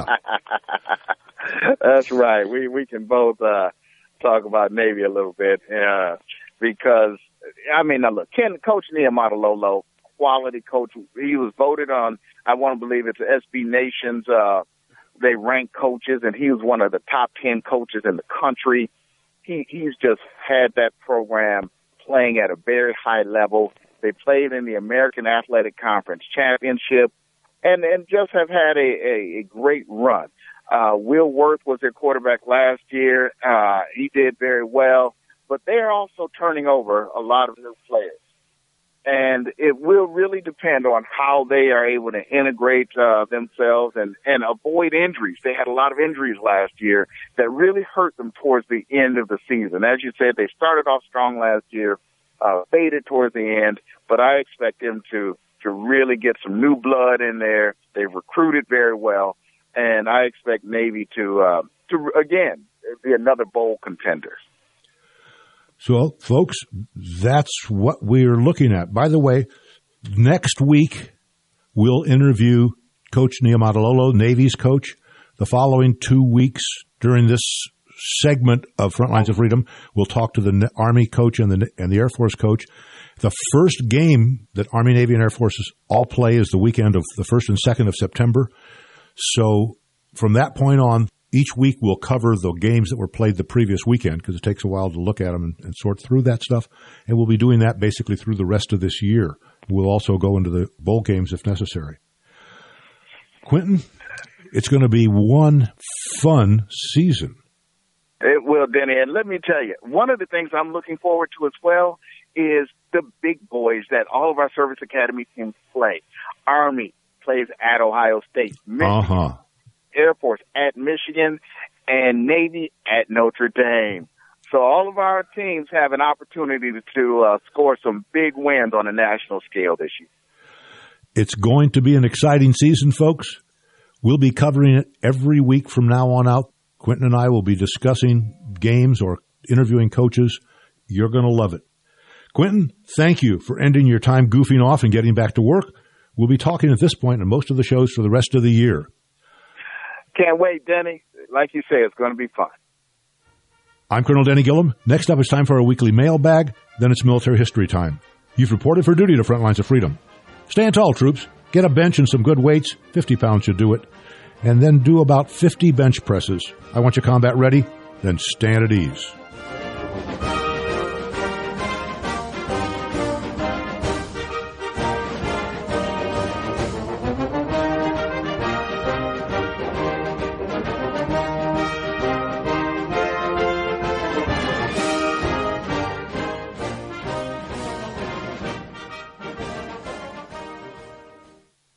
That's right. We we can both uh, talk about Navy a little bit uh, because, I mean, now look, Ken, Coach Niumatalolo, quality coach. He was voted on, I want to believe it's S B Nation's, uh, they rank coaches, and he was one of the top ten coaches in the country. He He's just had that program playing at a very high level. They played in the American Athletic Conference Championship and, and just have had a, a, a great run. Uh, Will Worth was their quarterback last year. Uh, he did very well, but they're also turning over a lot of new players. And it will really depend on how they are able to integrate uh, themselves and, and avoid injuries. They had a lot of injuries last year that really hurt them towards the end of the season. As you said, they started off strong last year, uh, faded towards the end, but I expect them to, to really get some new blood in there. They've recruited very well, and I expect Navy to, uh, to again, be another bowl contender. So, folks, that's what we're looking at. By the way, next week we'll interview Coach Niumatalolo, Navy's coach. The following two weeks during this segment of Frontlines of Freedom, we'll talk to the Army coach and the and the Air Force coach. The first game that Army, Navy, and Air Forces all play is the weekend of the first and second of September. So from that point on, each week we'll cover the games that were played the previous weekend because it takes a while to look at them and, and sort through that stuff. And we'll be doing that basically through the rest of this year. We'll also go into the bowl games if necessary. Quentin, it's going to be one fun season. It will, Denny. And let me tell you, one of the things I'm looking forward to as well is the big boys that all of our Service Academy teams play. Army plays at Ohio State. Michigan, uh-huh. Air Force at Michigan, and Navy at Notre Dame. So all of our teams have an opportunity to, to uh, score some big wins on a national scale this year. It's going to be an exciting season, folks. We'll be covering it every week from now on out. Quentin and I will be discussing games or interviewing coaches. You're going to love it. Quentin, thank you for ending your time goofing off and getting back to work. We'll be talking at this point in most of the shows for the rest of the year. Can't wait, Denny. Like you say, it's going to be fun. I'm Colonel Denny Gillum. Next up, it's time for our weekly mailbag. Then it's military history time. You've reported for duty to Frontlines of Freedom. Stand tall, troops. Get a bench and some good weights. fifty pounds should do it. And then do about fifty bench presses. I want you combat ready. Then stand at ease.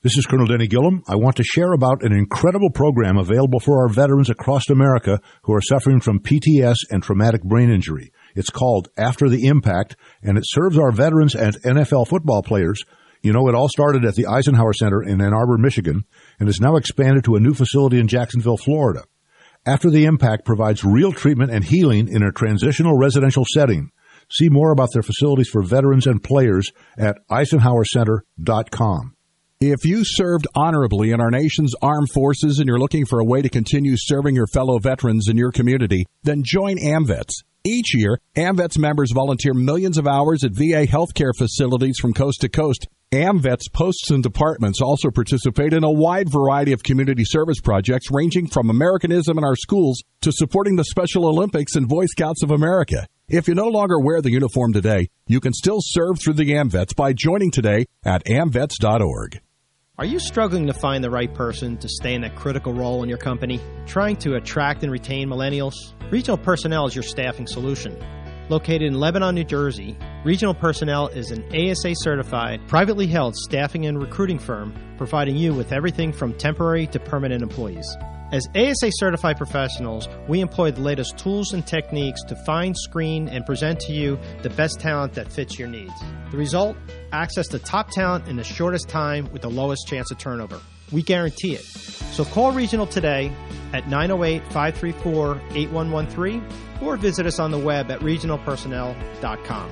This is Colonel Denny Gillum. I want to share about an incredible program available for our veterans across America who are suffering from P T S and traumatic brain injury. It's called After the Impact, and it serves our veterans and N F L football players. You know, it all started at the Eisenhower Center in Ann Arbor, Michigan, and is now expanded to a new facility in Jacksonville, Florida. After the Impact provides real treatment and healing in a transitional residential setting. See more about their facilities for veterans and players at eisenhower center dot com. If you served honorably in our nation's armed forces and you're looking for a way to continue serving your fellow veterans in your community, then join AMVETS. Each year, AMVETS members volunteer millions of hours at V A healthcare facilities from coast to coast. AMVETS posts and departments also participate in a wide variety of community service projects ranging from Americanism in our schools to supporting the Special Olympics and Boy Scouts of America. If you no longer wear the uniform today, you can still serve through the AMVETS by joining today at amvets dot org. Are you struggling to find the right person to stay in that critical role in your company? Trying to attract and retain millennials? Regional Personnel is your staffing solution. Located in Lebanon, New Jersey, Regional Personnel is an A S A-certified, privately held staffing and recruiting firm providing you with everything from temporary to permanent employees. As A S A-certified professionals, we employ the latest tools and techniques to find, screen, and present to you the best talent that fits your needs. The result? Access to top talent in the shortest time with the lowest chance of turnover. We guarantee it. So call Regional today at nine oh eight, five three four, eight one one three or visit us on the web at regional personnel dot com.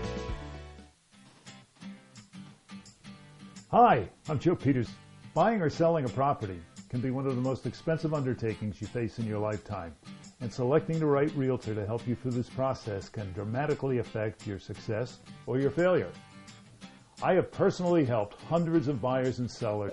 Hi, I'm Joe Peters. Buying or selling a property can be one of the most expensive undertakings you face in your lifetime, and selecting the right realtor to help you through this process can dramatically affect your success or your failure. I have personally helped hundreds of buyers and sellers.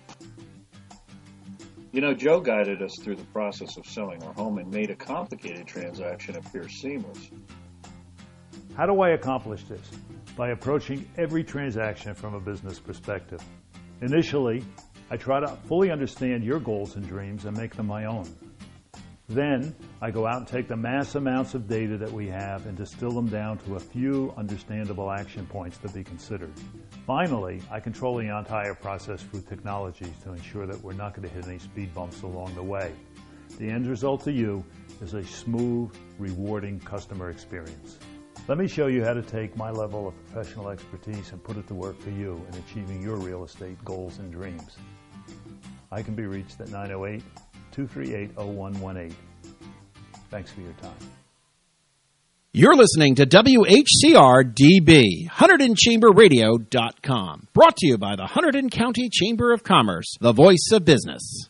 You know, Joe guided us through the process of selling our home and made a complicated transaction appear seamless. How do I accomplish this? By approaching every transaction from a business perspective. Initially, I try to fully understand your goals and dreams and make them my own. Then, I go out and take the mass amounts of data that we have and distill them down to a few understandable action points to be considered. Finally, I control the entire process through technologies to ensure that we're not going to hit any speed bumps along the way. The end result to you is a smooth, rewarding customer experience. Let me show you how to take my level of professional expertise and put it to work for you in achieving your real estate goals and dreams. I can be reached at nine oh eight, two three eight, oh one one eight. Thanks for your time. You're listening to W H C R D B, Hunterdon Chamber Radio dot com. Brought to you by the Hunterdon County Chamber of Commerce, the voice of business.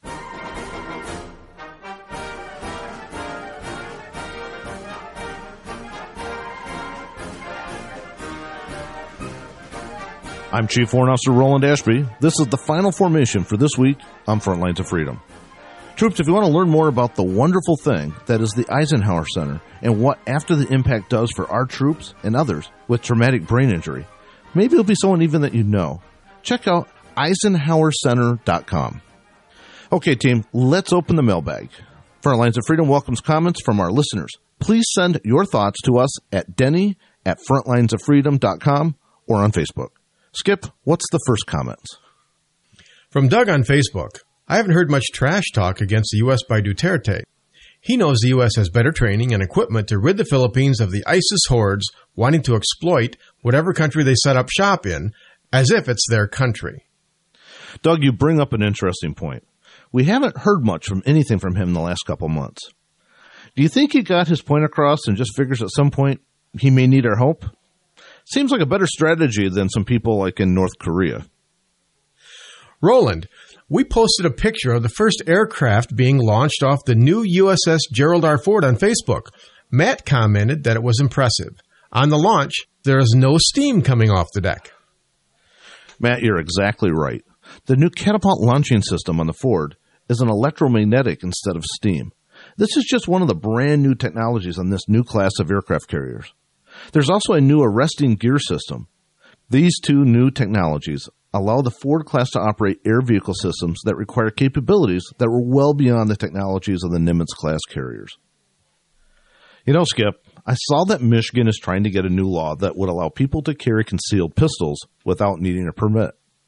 I'm Chief Warrant Officer Roland Ashby. This is the final formation for this week on Front Lines of Freedom. Troops, if you want to learn more about the wonderful thing that is the Eisenhower Center and what After the Impact does for our troops and others with traumatic brain injury, maybe it'll be someone even that you know. Check out eisenhower center dot com. Okay, team, let's open the mailbag. Front Lines of Freedom welcomes comments from our listeners. Please send your thoughts to us at denny at frontlines of freedom dot com or on Facebook. Skip, what's the first comment? From Doug on Facebook. I haven't heard much trash talk against the U S by Duterte. He knows the U S has better training and equipment to rid the Philippines of the ISIS hordes wanting to exploit whatever country they set up shop in, as if it's their country. Doug, you bring up an interesting point. We haven't heard much from anything from him in the last couple months. Do you think he got his point across and just figures at some point he may need our help? Seems like a better strategy than some people like in North Korea. Roland, we posted a picture of the first aircraft being launched off the new U S S Gerald R. Ford on Facebook. Matt commented that it was impressive. On the launch, there is no steam coming off the deck. Matt, you're exactly right. The new catapult launching system on the Ford is an electromagnetic instead of steam. This is just one of the brand new technologies on this new class of aircraft carriers. There's also a new arresting gear system. These two new technologies allow the Ford class to operate air vehicle systems that require capabilities that were well beyond the technologies of the Nimitz class carriers. You know, Skip, I saw that Michigan is trying to get a new law that would allow people to carry concealed pistols without needing a permit.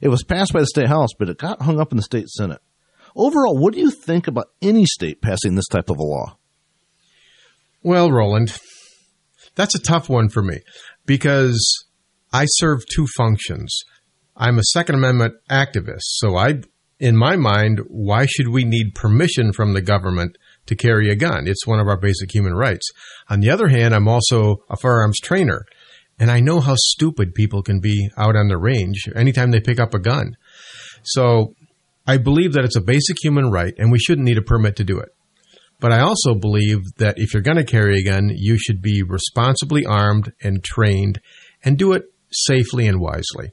It was passed by the state house, but it got hung up in the state senate. Overall, what do you think about any state passing this type of a law? Well, Roland, that's a tough one for me because I serve two functions. I'm a Second Amendment activist, so I, in my mind, why should we need permission from the government to carry a gun? It's one of our basic human rights. On the other hand, I'm also a firearms trainer, and I know how stupid people can be out on the range anytime they pick up a gun. So I believe that it's a basic human right, and we shouldn't need a permit to do it. But I also believe that if you're going to carry a gun, you should be responsibly armed and trained and do it safely and wisely.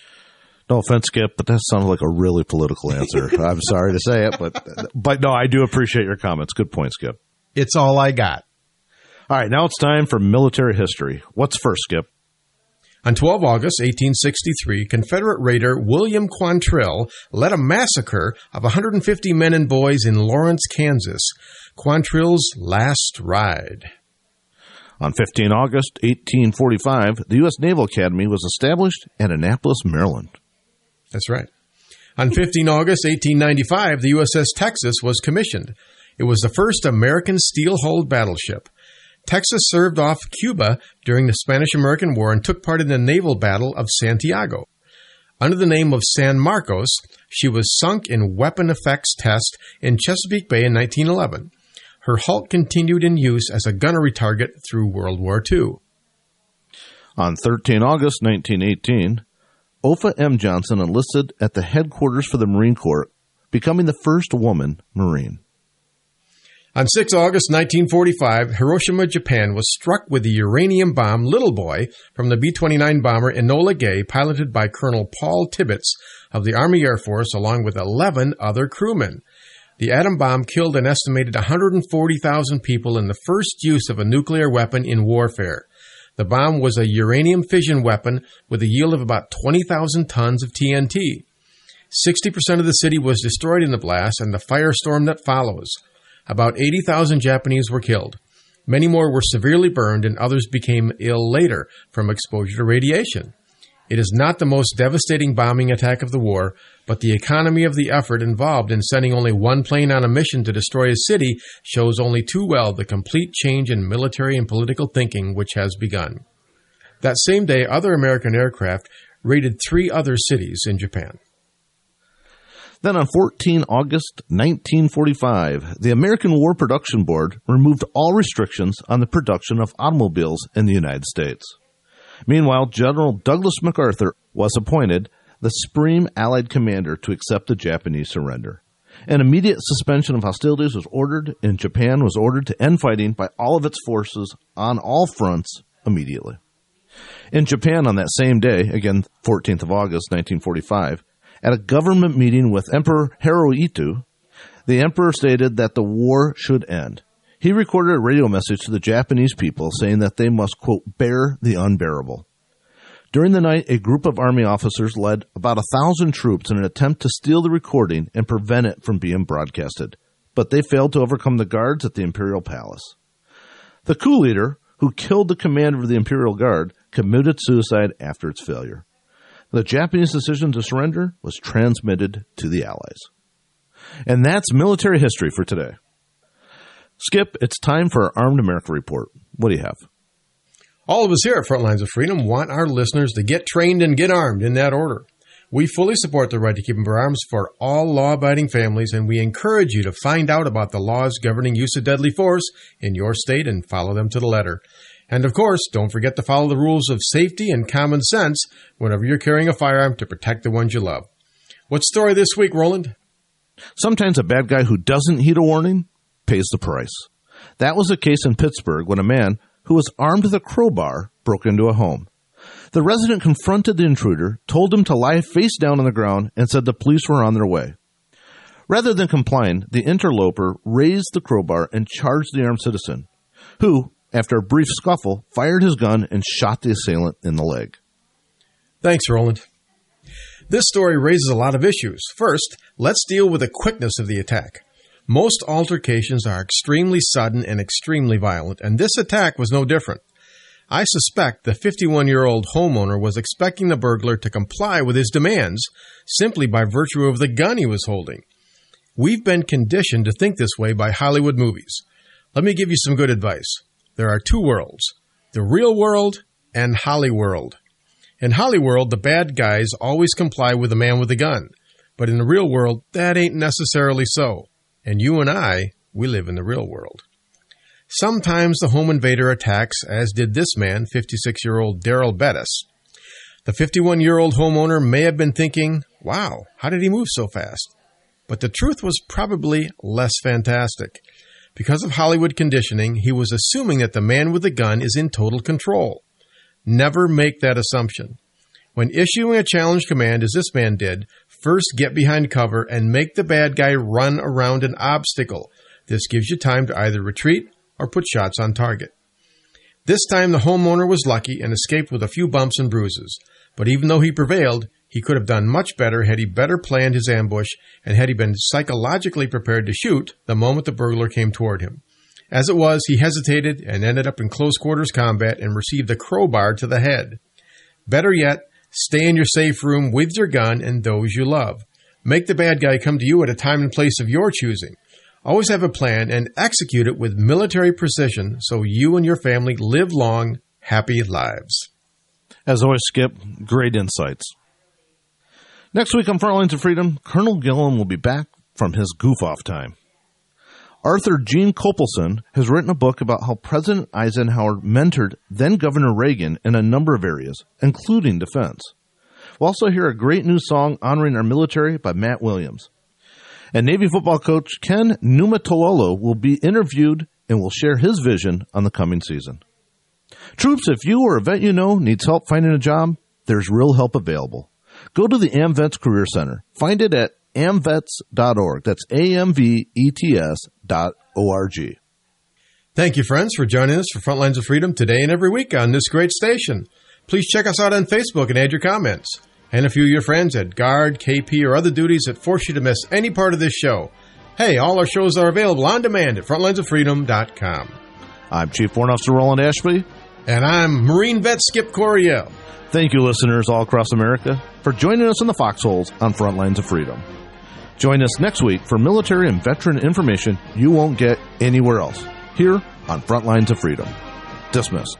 No offense, Skip, but that sounded like a really political answer. I'm sorry to say it, but but no, I do appreciate your comments. Good point, Skip. It's all I got. All right, now it's time for military history. What's first, Skip? On the twelfth of August, eighteen sixty-three, Confederate raider William Quantrill led a massacre of one hundred fifty men and boys in Lawrence, Kansas. Quantrill's last ride. On the fifteenth of August, eighteen forty-five, the U S Naval Academy was established at Annapolis, Maryland. That's right. On the fifteenth of August, eighteen ninety-five, the U S S Texas was commissioned. It was the first American steel-hulled battleship. Texas served off Cuba during the Spanish-American War and took part in the naval battle of Santiago. Under the name of San Marcos, she was sunk in weapon effects test in Chesapeake Bay in nineteen eleven. Her hull continued in use as a gunnery target through World War Two. On the thirteenth of August, nineteen eighteen, Opha M. Johnson enlisted at the headquarters for the Marine Corps, becoming the first woman Marine. On the sixth of August, nineteen forty-five, Hiroshima, Japan was struck with the uranium bomb Little Boy from the B twenty-nine bomber Enola Gay, piloted by Colonel Paul Tibbets of the Army Air Force, along with eleven other crewmen. The atom bomb killed an estimated one hundred forty thousand people in the first use of a nuclear weapon in warfare. The bomb was a uranium fission weapon with a yield of about twenty thousand tons of T N T. sixty percent of the city was destroyed in the blast and the firestorm that follows. About eighty thousand Japanese were killed. Many more were severely burned and others became ill later from exposure to radiation. It is not the most devastating bombing attack of the war, but the economy of the effort involved in sending only one plane on a mission to destroy a city shows only too well the complete change in military and political thinking which has begun. That same day, other American aircraft raided three other cities in Japan. Then on the fourteenth of August, nineteen forty-five, the American War Production Board removed all restrictions on the production of automobiles in the United States. Meanwhile, General Douglas MacArthur was appointed the Supreme Allied Commander to accept the Japanese surrender. An immediate suspension of hostilities was ordered, and Japan was ordered to end fighting by all of its forces on all fronts immediately. In Japan on that same day, again fourteenth of August, nineteen forty-five, at a government meeting with Emperor Hirohito, the emperor stated that the war should end. He recorded a radio message to the Japanese people saying that they must, quote, bear the unbearable. During the night, a group of army officers led about a thousand troops in an attempt to steal the recording and prevent it from being broadcasted, but they failed to overcome the guards at the Imperial Palace. The coup leader, who killed the commander of the Imperial Guard, committed suicide after its failure. The Japanese decision to surrender was transmitted to the Allies. And that's military history for today. Skip, it's time for our Armed America Report. What do you have? All of us here at Frontlines of Freedom want our listeners to get trained and get armed in that order. We fully support the right to keep and bear arms for all law-abiding families, and we encourage you to find out about the laws governing use of deadly force in your state and follow them to the letter. And of course, don't forget to follow the rules of safety and common sense whenever you're carrying a firearm to protect the ones you love. What story this week, Roland? Sometimes a bad guy who doesn't heed a warning pays the price. That was the case in Pittsburgh when a man who was armed with a crowbar broke into a home. The resident confronted the intruder, told him to lie face down on the ground, and said the police were on their way. Rather than complying, the interloper raised the crowbar and charged the armed citizen, who, after a brief scuffle, fired his gun and shot the assailant in the leg. Thanks, Roland. This story raises a lot of issues. First, let's deal with the quickness of the attack. Most altercations are extremely sudden and extremely violent, and this attack was no different. I suspect the fifty-one-year-old homeowner was expecting the burglar to comply with his demands simply by virtue of the gun he was holding. We've been conditioned to think this way by Hollywood movies. Let me give you some good advice. There are two worlds, the real world and Hollyworld. In Hollyworld, the bad guys always comply with the man with the gun. But in the real world, that ain't necessarily so. And you and I, we live in the real world. Sometimes the home invader attacks, as did this man, fifty-six-year-old Daryl Bettis. The fifty-one-year-old homeowner may have been thinking, wow, how did he move so fast? But the truth was probably less fantastic. Because of Hollywood conditioning, he was assuming that the man with the gun is in total control. Never make that assumption. When issuing a challenge command, as this man did, first get behind cover and make the bad guy run around an obstacle. This gives you time to either retreat or put shots on target. This time the homeowner was lucky and escaped with a few bumps and bruises. But even though he prevailed, he could have done much better had he better planned his ambush and had he been psychologically prepared to shoot the moment the burglar came toward him. As it was, he hesitated and ended up in close quarters combat and received a crowbar to the head. Better yet, stay in your safe room with your gun and those you love. Make the bad guy come to you at a time and place of your choosing. Always have a plan and execute it with military precision so you and your family live long, happy lives. As always, Skip, great insights. Next week on Frontlines of Freedom, Colonel Gillum will be back from his goof-off time. Arthur Gene Kopelson has written a book about how President Eisenhower mentored then-Governor Reagan in a number of areas, including defense. We'll also hear a great new song honoring our military by Matt Williams. And Navy football coach Ken Numatololo will be interviewed and will share his vision on the coming season. Troops, if you or a vet you know needs help finding a job, there's real help available. Go to the AmVets Career Center. Find it at A M vets dot org. That's A M V E T S dot O R G. Thank you, friends, for joining us for Frontlines of Freedom today and every week on this great station. Please check us out on Facebook and add your comments. And a few of your friends at Guard, K P, or other duties that force you to miss any part of this show. Hey, all our shows are available on demand at frontlines of freedom dot com. I'm Chief Warrant Officer Roland Ashby. And I'm Marine Vet Skip Coryell. Thank you, listeners all across America, for joining us in the foxholes on Frontlines of Freedom. Join us next week for military and veteran information you won't get anywhere else, here on Frontlines of Freedom. Dismissed.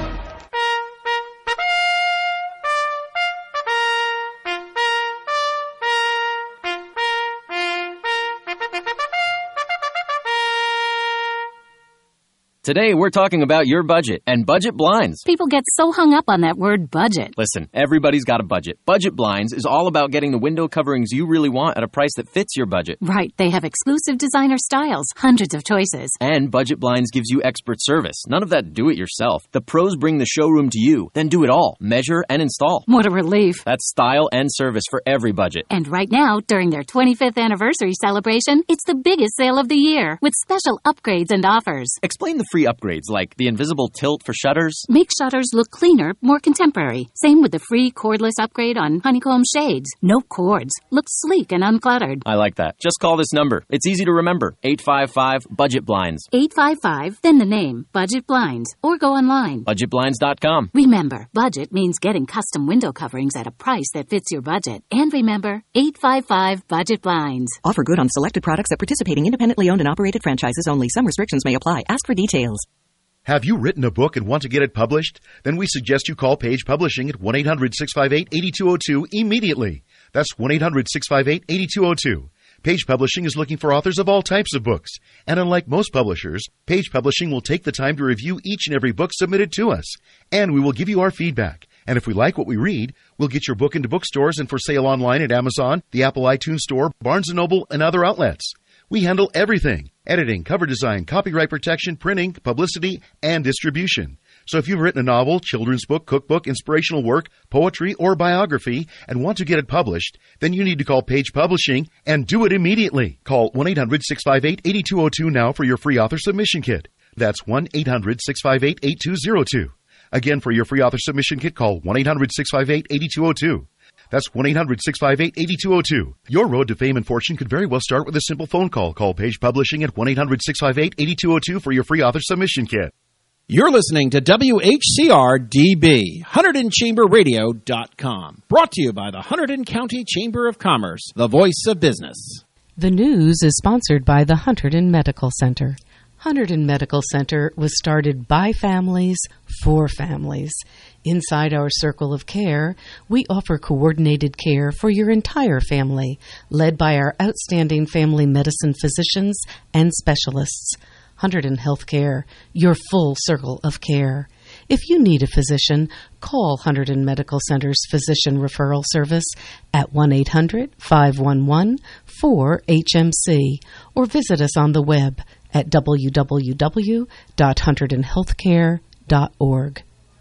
Today, we're talking about your budget and Budget Blinds. People get so hung up on that word budget. Listen, everybody's got a budget. Budget Blinds is all about getting the window coverings you really want at a price that fits your budget. Right. They have exclusive designer styles, hundreds of choices. And Budget Blinds gives you expert service. None of that do-it-yourself. The pros bring the showroom to you, then do it all. Measure and install. What a relief. That's style and service for every budget. And right now, during their twenty-fifth anniversary celebration, it's the biggest sale of the year, with special upgrades and offers. Explain the free upgrades, like the invisible tilt for shutters. Make shutters look cleaner, more contemporary. Same with the free cordless upgrade on honeycomb shades. No cords. Looks sleek and uncluttered. I like that. Just call this number. It's easy to remember. eight five five budget blinds. eight five five, then the name, Budget Blinds. Or go online. budget blinds dot com. Remember, budget means getting custom window coverings at a price that fits your budget. And remember, eight five five budget blinds. Offer good on selected products at participating independently owned and operated franchises only. Some restrictions may apply. Ask for details. Have you written a book and want to get it published? Then we suggest you call Page Publishing at one eight hundred six five eight eight two zero two immediately. That's one eight hundred six five eight eight two zero two. Page Publishing is looking for authors of all types of books. And unlike most publishers, Page Publishing will take the time to review each and every book submitted to us. And we will give you our feedback. And if we like what we read, we'll get your book into bookstores and for sale online at Amazon, the Apple iTunes Store, Barnes and Noble, and other outlets. We handle everything: editing, cover design, copyright protection, printing, publicity, and distribution. So if you've written a novel, children's book, cookbook, inspirational work, poetry, or biography and want to get it published, then you need to call Page Publishing and do it immediately. Call one eight hundred six five eight eight two zero two now for your free author submission kit. That's one eight hundred six five eight eight two zero two. Again, for your free author submission kit, call one eight hundred six five eight eight two zero two. That's one eight hundred six five eight eight two zero two. Your road to fame and fortune could very well start with a simple phone call. Call Page Publishing at one eight hundred six five eight eight two zero two for your free author submission kit. You're listening to W H C R D B, Hunterdon Chamber Radio dot com. Brought to you by the Hunterdon County Chamber of Commerce, the voice of business. The news is sponsored by the Hunterdon Medical Center. Hunterdon Medical Center was started by families for families. Inside our circle of care, we offer coordinated care for your entire family, led by our outstanding family medicine physicians and specialists. Hunterdon Healthcare, your full circle of care. If you need a physician, call Hunterdon Medical Center's Physician Referral Service at one eight hundred, five one one, four H M C or visit us on the web at w w w dot hunterdon healthcare dot org.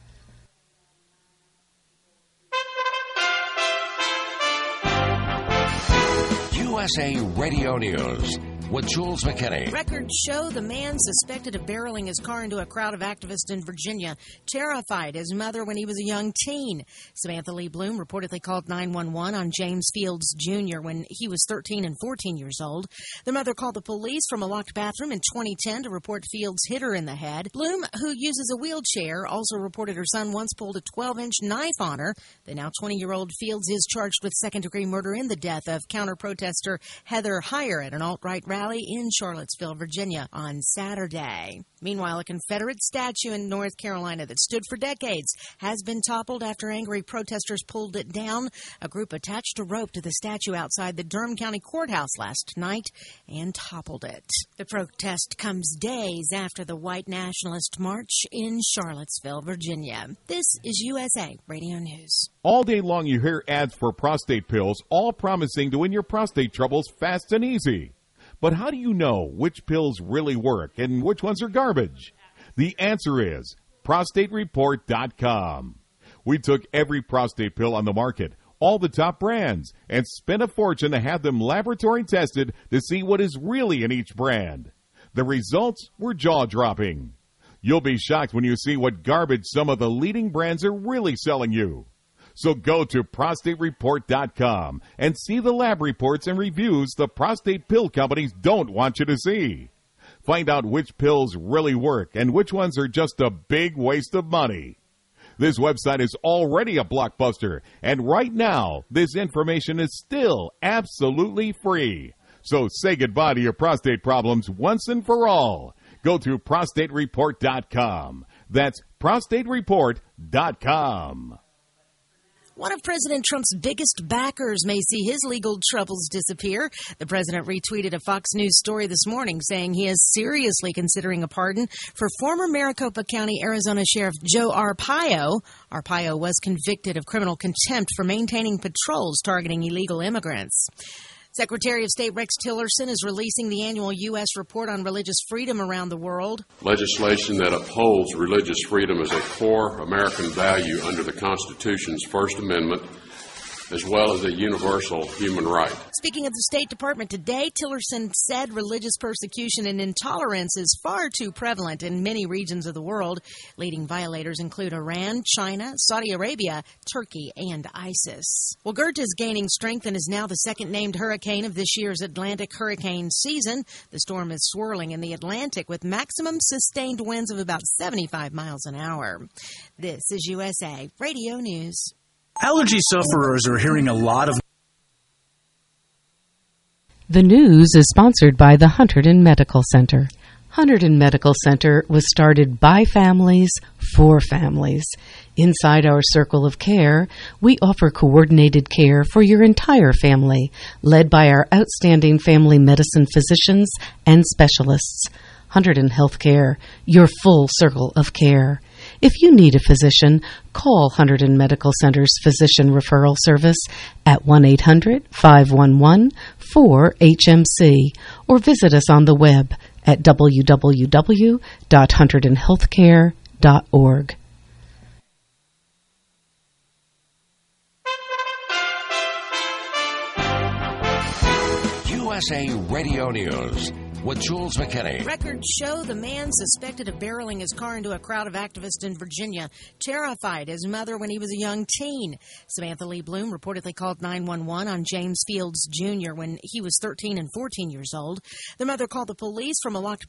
U S A Radio News with Jules McKinney. Records show the man suspected of barreling his car into a crowd of activists in Virginia terrified his mother when he was a young teen. Samantha Lee Bloom reportedly called nine one one on James Fields Junior when he was thirteen and fourteen years old. The mother called the police from a locked bathroom in twenty ten to report Fields hit her in the head. Bloom, who uses a wheelchair, also reported her son once pulled a twelve-inch knife on her. The now twenty-year-old Fields is charged with second-degree murder in the death of counter-protester Heather Heyer at an alt-right rally in Charlottesville, Virginia on Saturday. Meanwhile, a Confederate statue in North Carolina that stood for decades has been toppled after angry protesters pulled it down. A group attached a rope to the statue outside the Durham County Courthouse last night and toppled it. The protest comes days after the white nationalist march in Charlottesville, Virginia. This is U S A Radio News. All day long you hear ads for prostate pills, all promising to win your prostate troubles fast and easy. But how do you know which pills really work and which ones are garbage? The answer is prostate report dot com. We took every prostate pill on the market, all the top brands, and spent a fortune to have them laboratory tested to see what is really in each brand. The results were jaw-dropping. You'll be shocked when you see what garbage some of the leading brands are really selling you. So go to prostate report dot com and see the lab reports and reviews the prostate pill companies don't want you to see. Find out which pills really work and which ones are just a big waste of money. This website is already a blockbuster, and right now, this information is still absolutely free. So say goodbye to your prostate problems once and for all. Go to prostate report dot com. That's prostate report dot com. One of President Trump's biggest backers may see his legal troubles disappear. The president retweeted a Fox News story this morning saying he is seriously considering a pardon for former Maricopa County, Arizona Sheriff Joe Arpaio. Arpaio was convicted of criminal contempt for maintaining patrols targeting illegal immigrants. Secretary of State Rex Tillerson is releasing the annual U S report on religious freedom around the world. Legislation that upholds religious freedom as a core American value under the Constitution's First Amendment, as well as a universal human right. Speaking of the State Department today, Tillerson said religious persecution and intolerance is far too prevalent in many regions of the world. Leading violators include Iran, China, Saudi Arabia, Turkey, and ISIS. Well, Gert is gaining strength and is now the second named hurricane of this year's Atlantic hurricane season. The storm is swirling in the Atlantic with maximum sustained winds of about seventy-five miles an hour. This is U S A Radio News. Allergy sufferers are hearing a lot of... The news is sponsored by the Hunterdon Medical Center. Hunterdon Medical Center was started by families for families. Inside our circle of care, we offer coordinated care for your entire family, led by our outstanding family medicine physicians and specialists. Hunterdon Healthcare, your full circle of care. If you need a physician, call Hunterdon Medical Center's Physician Referral Service at one eight hundred, five one one, four H M C or visit us on the web at w w w dot hunterdon healthcare dot org. U S A Radio News with Jules McKinney. Records show the man suspected of barreling his car into a crowd of activists in Virginia terrified his mother when he was a young teen. Samantha Lee Bloom reportedly called nine one one on James Fields Junior when he was thirteen and fourteen years old. The mother called the police from a locked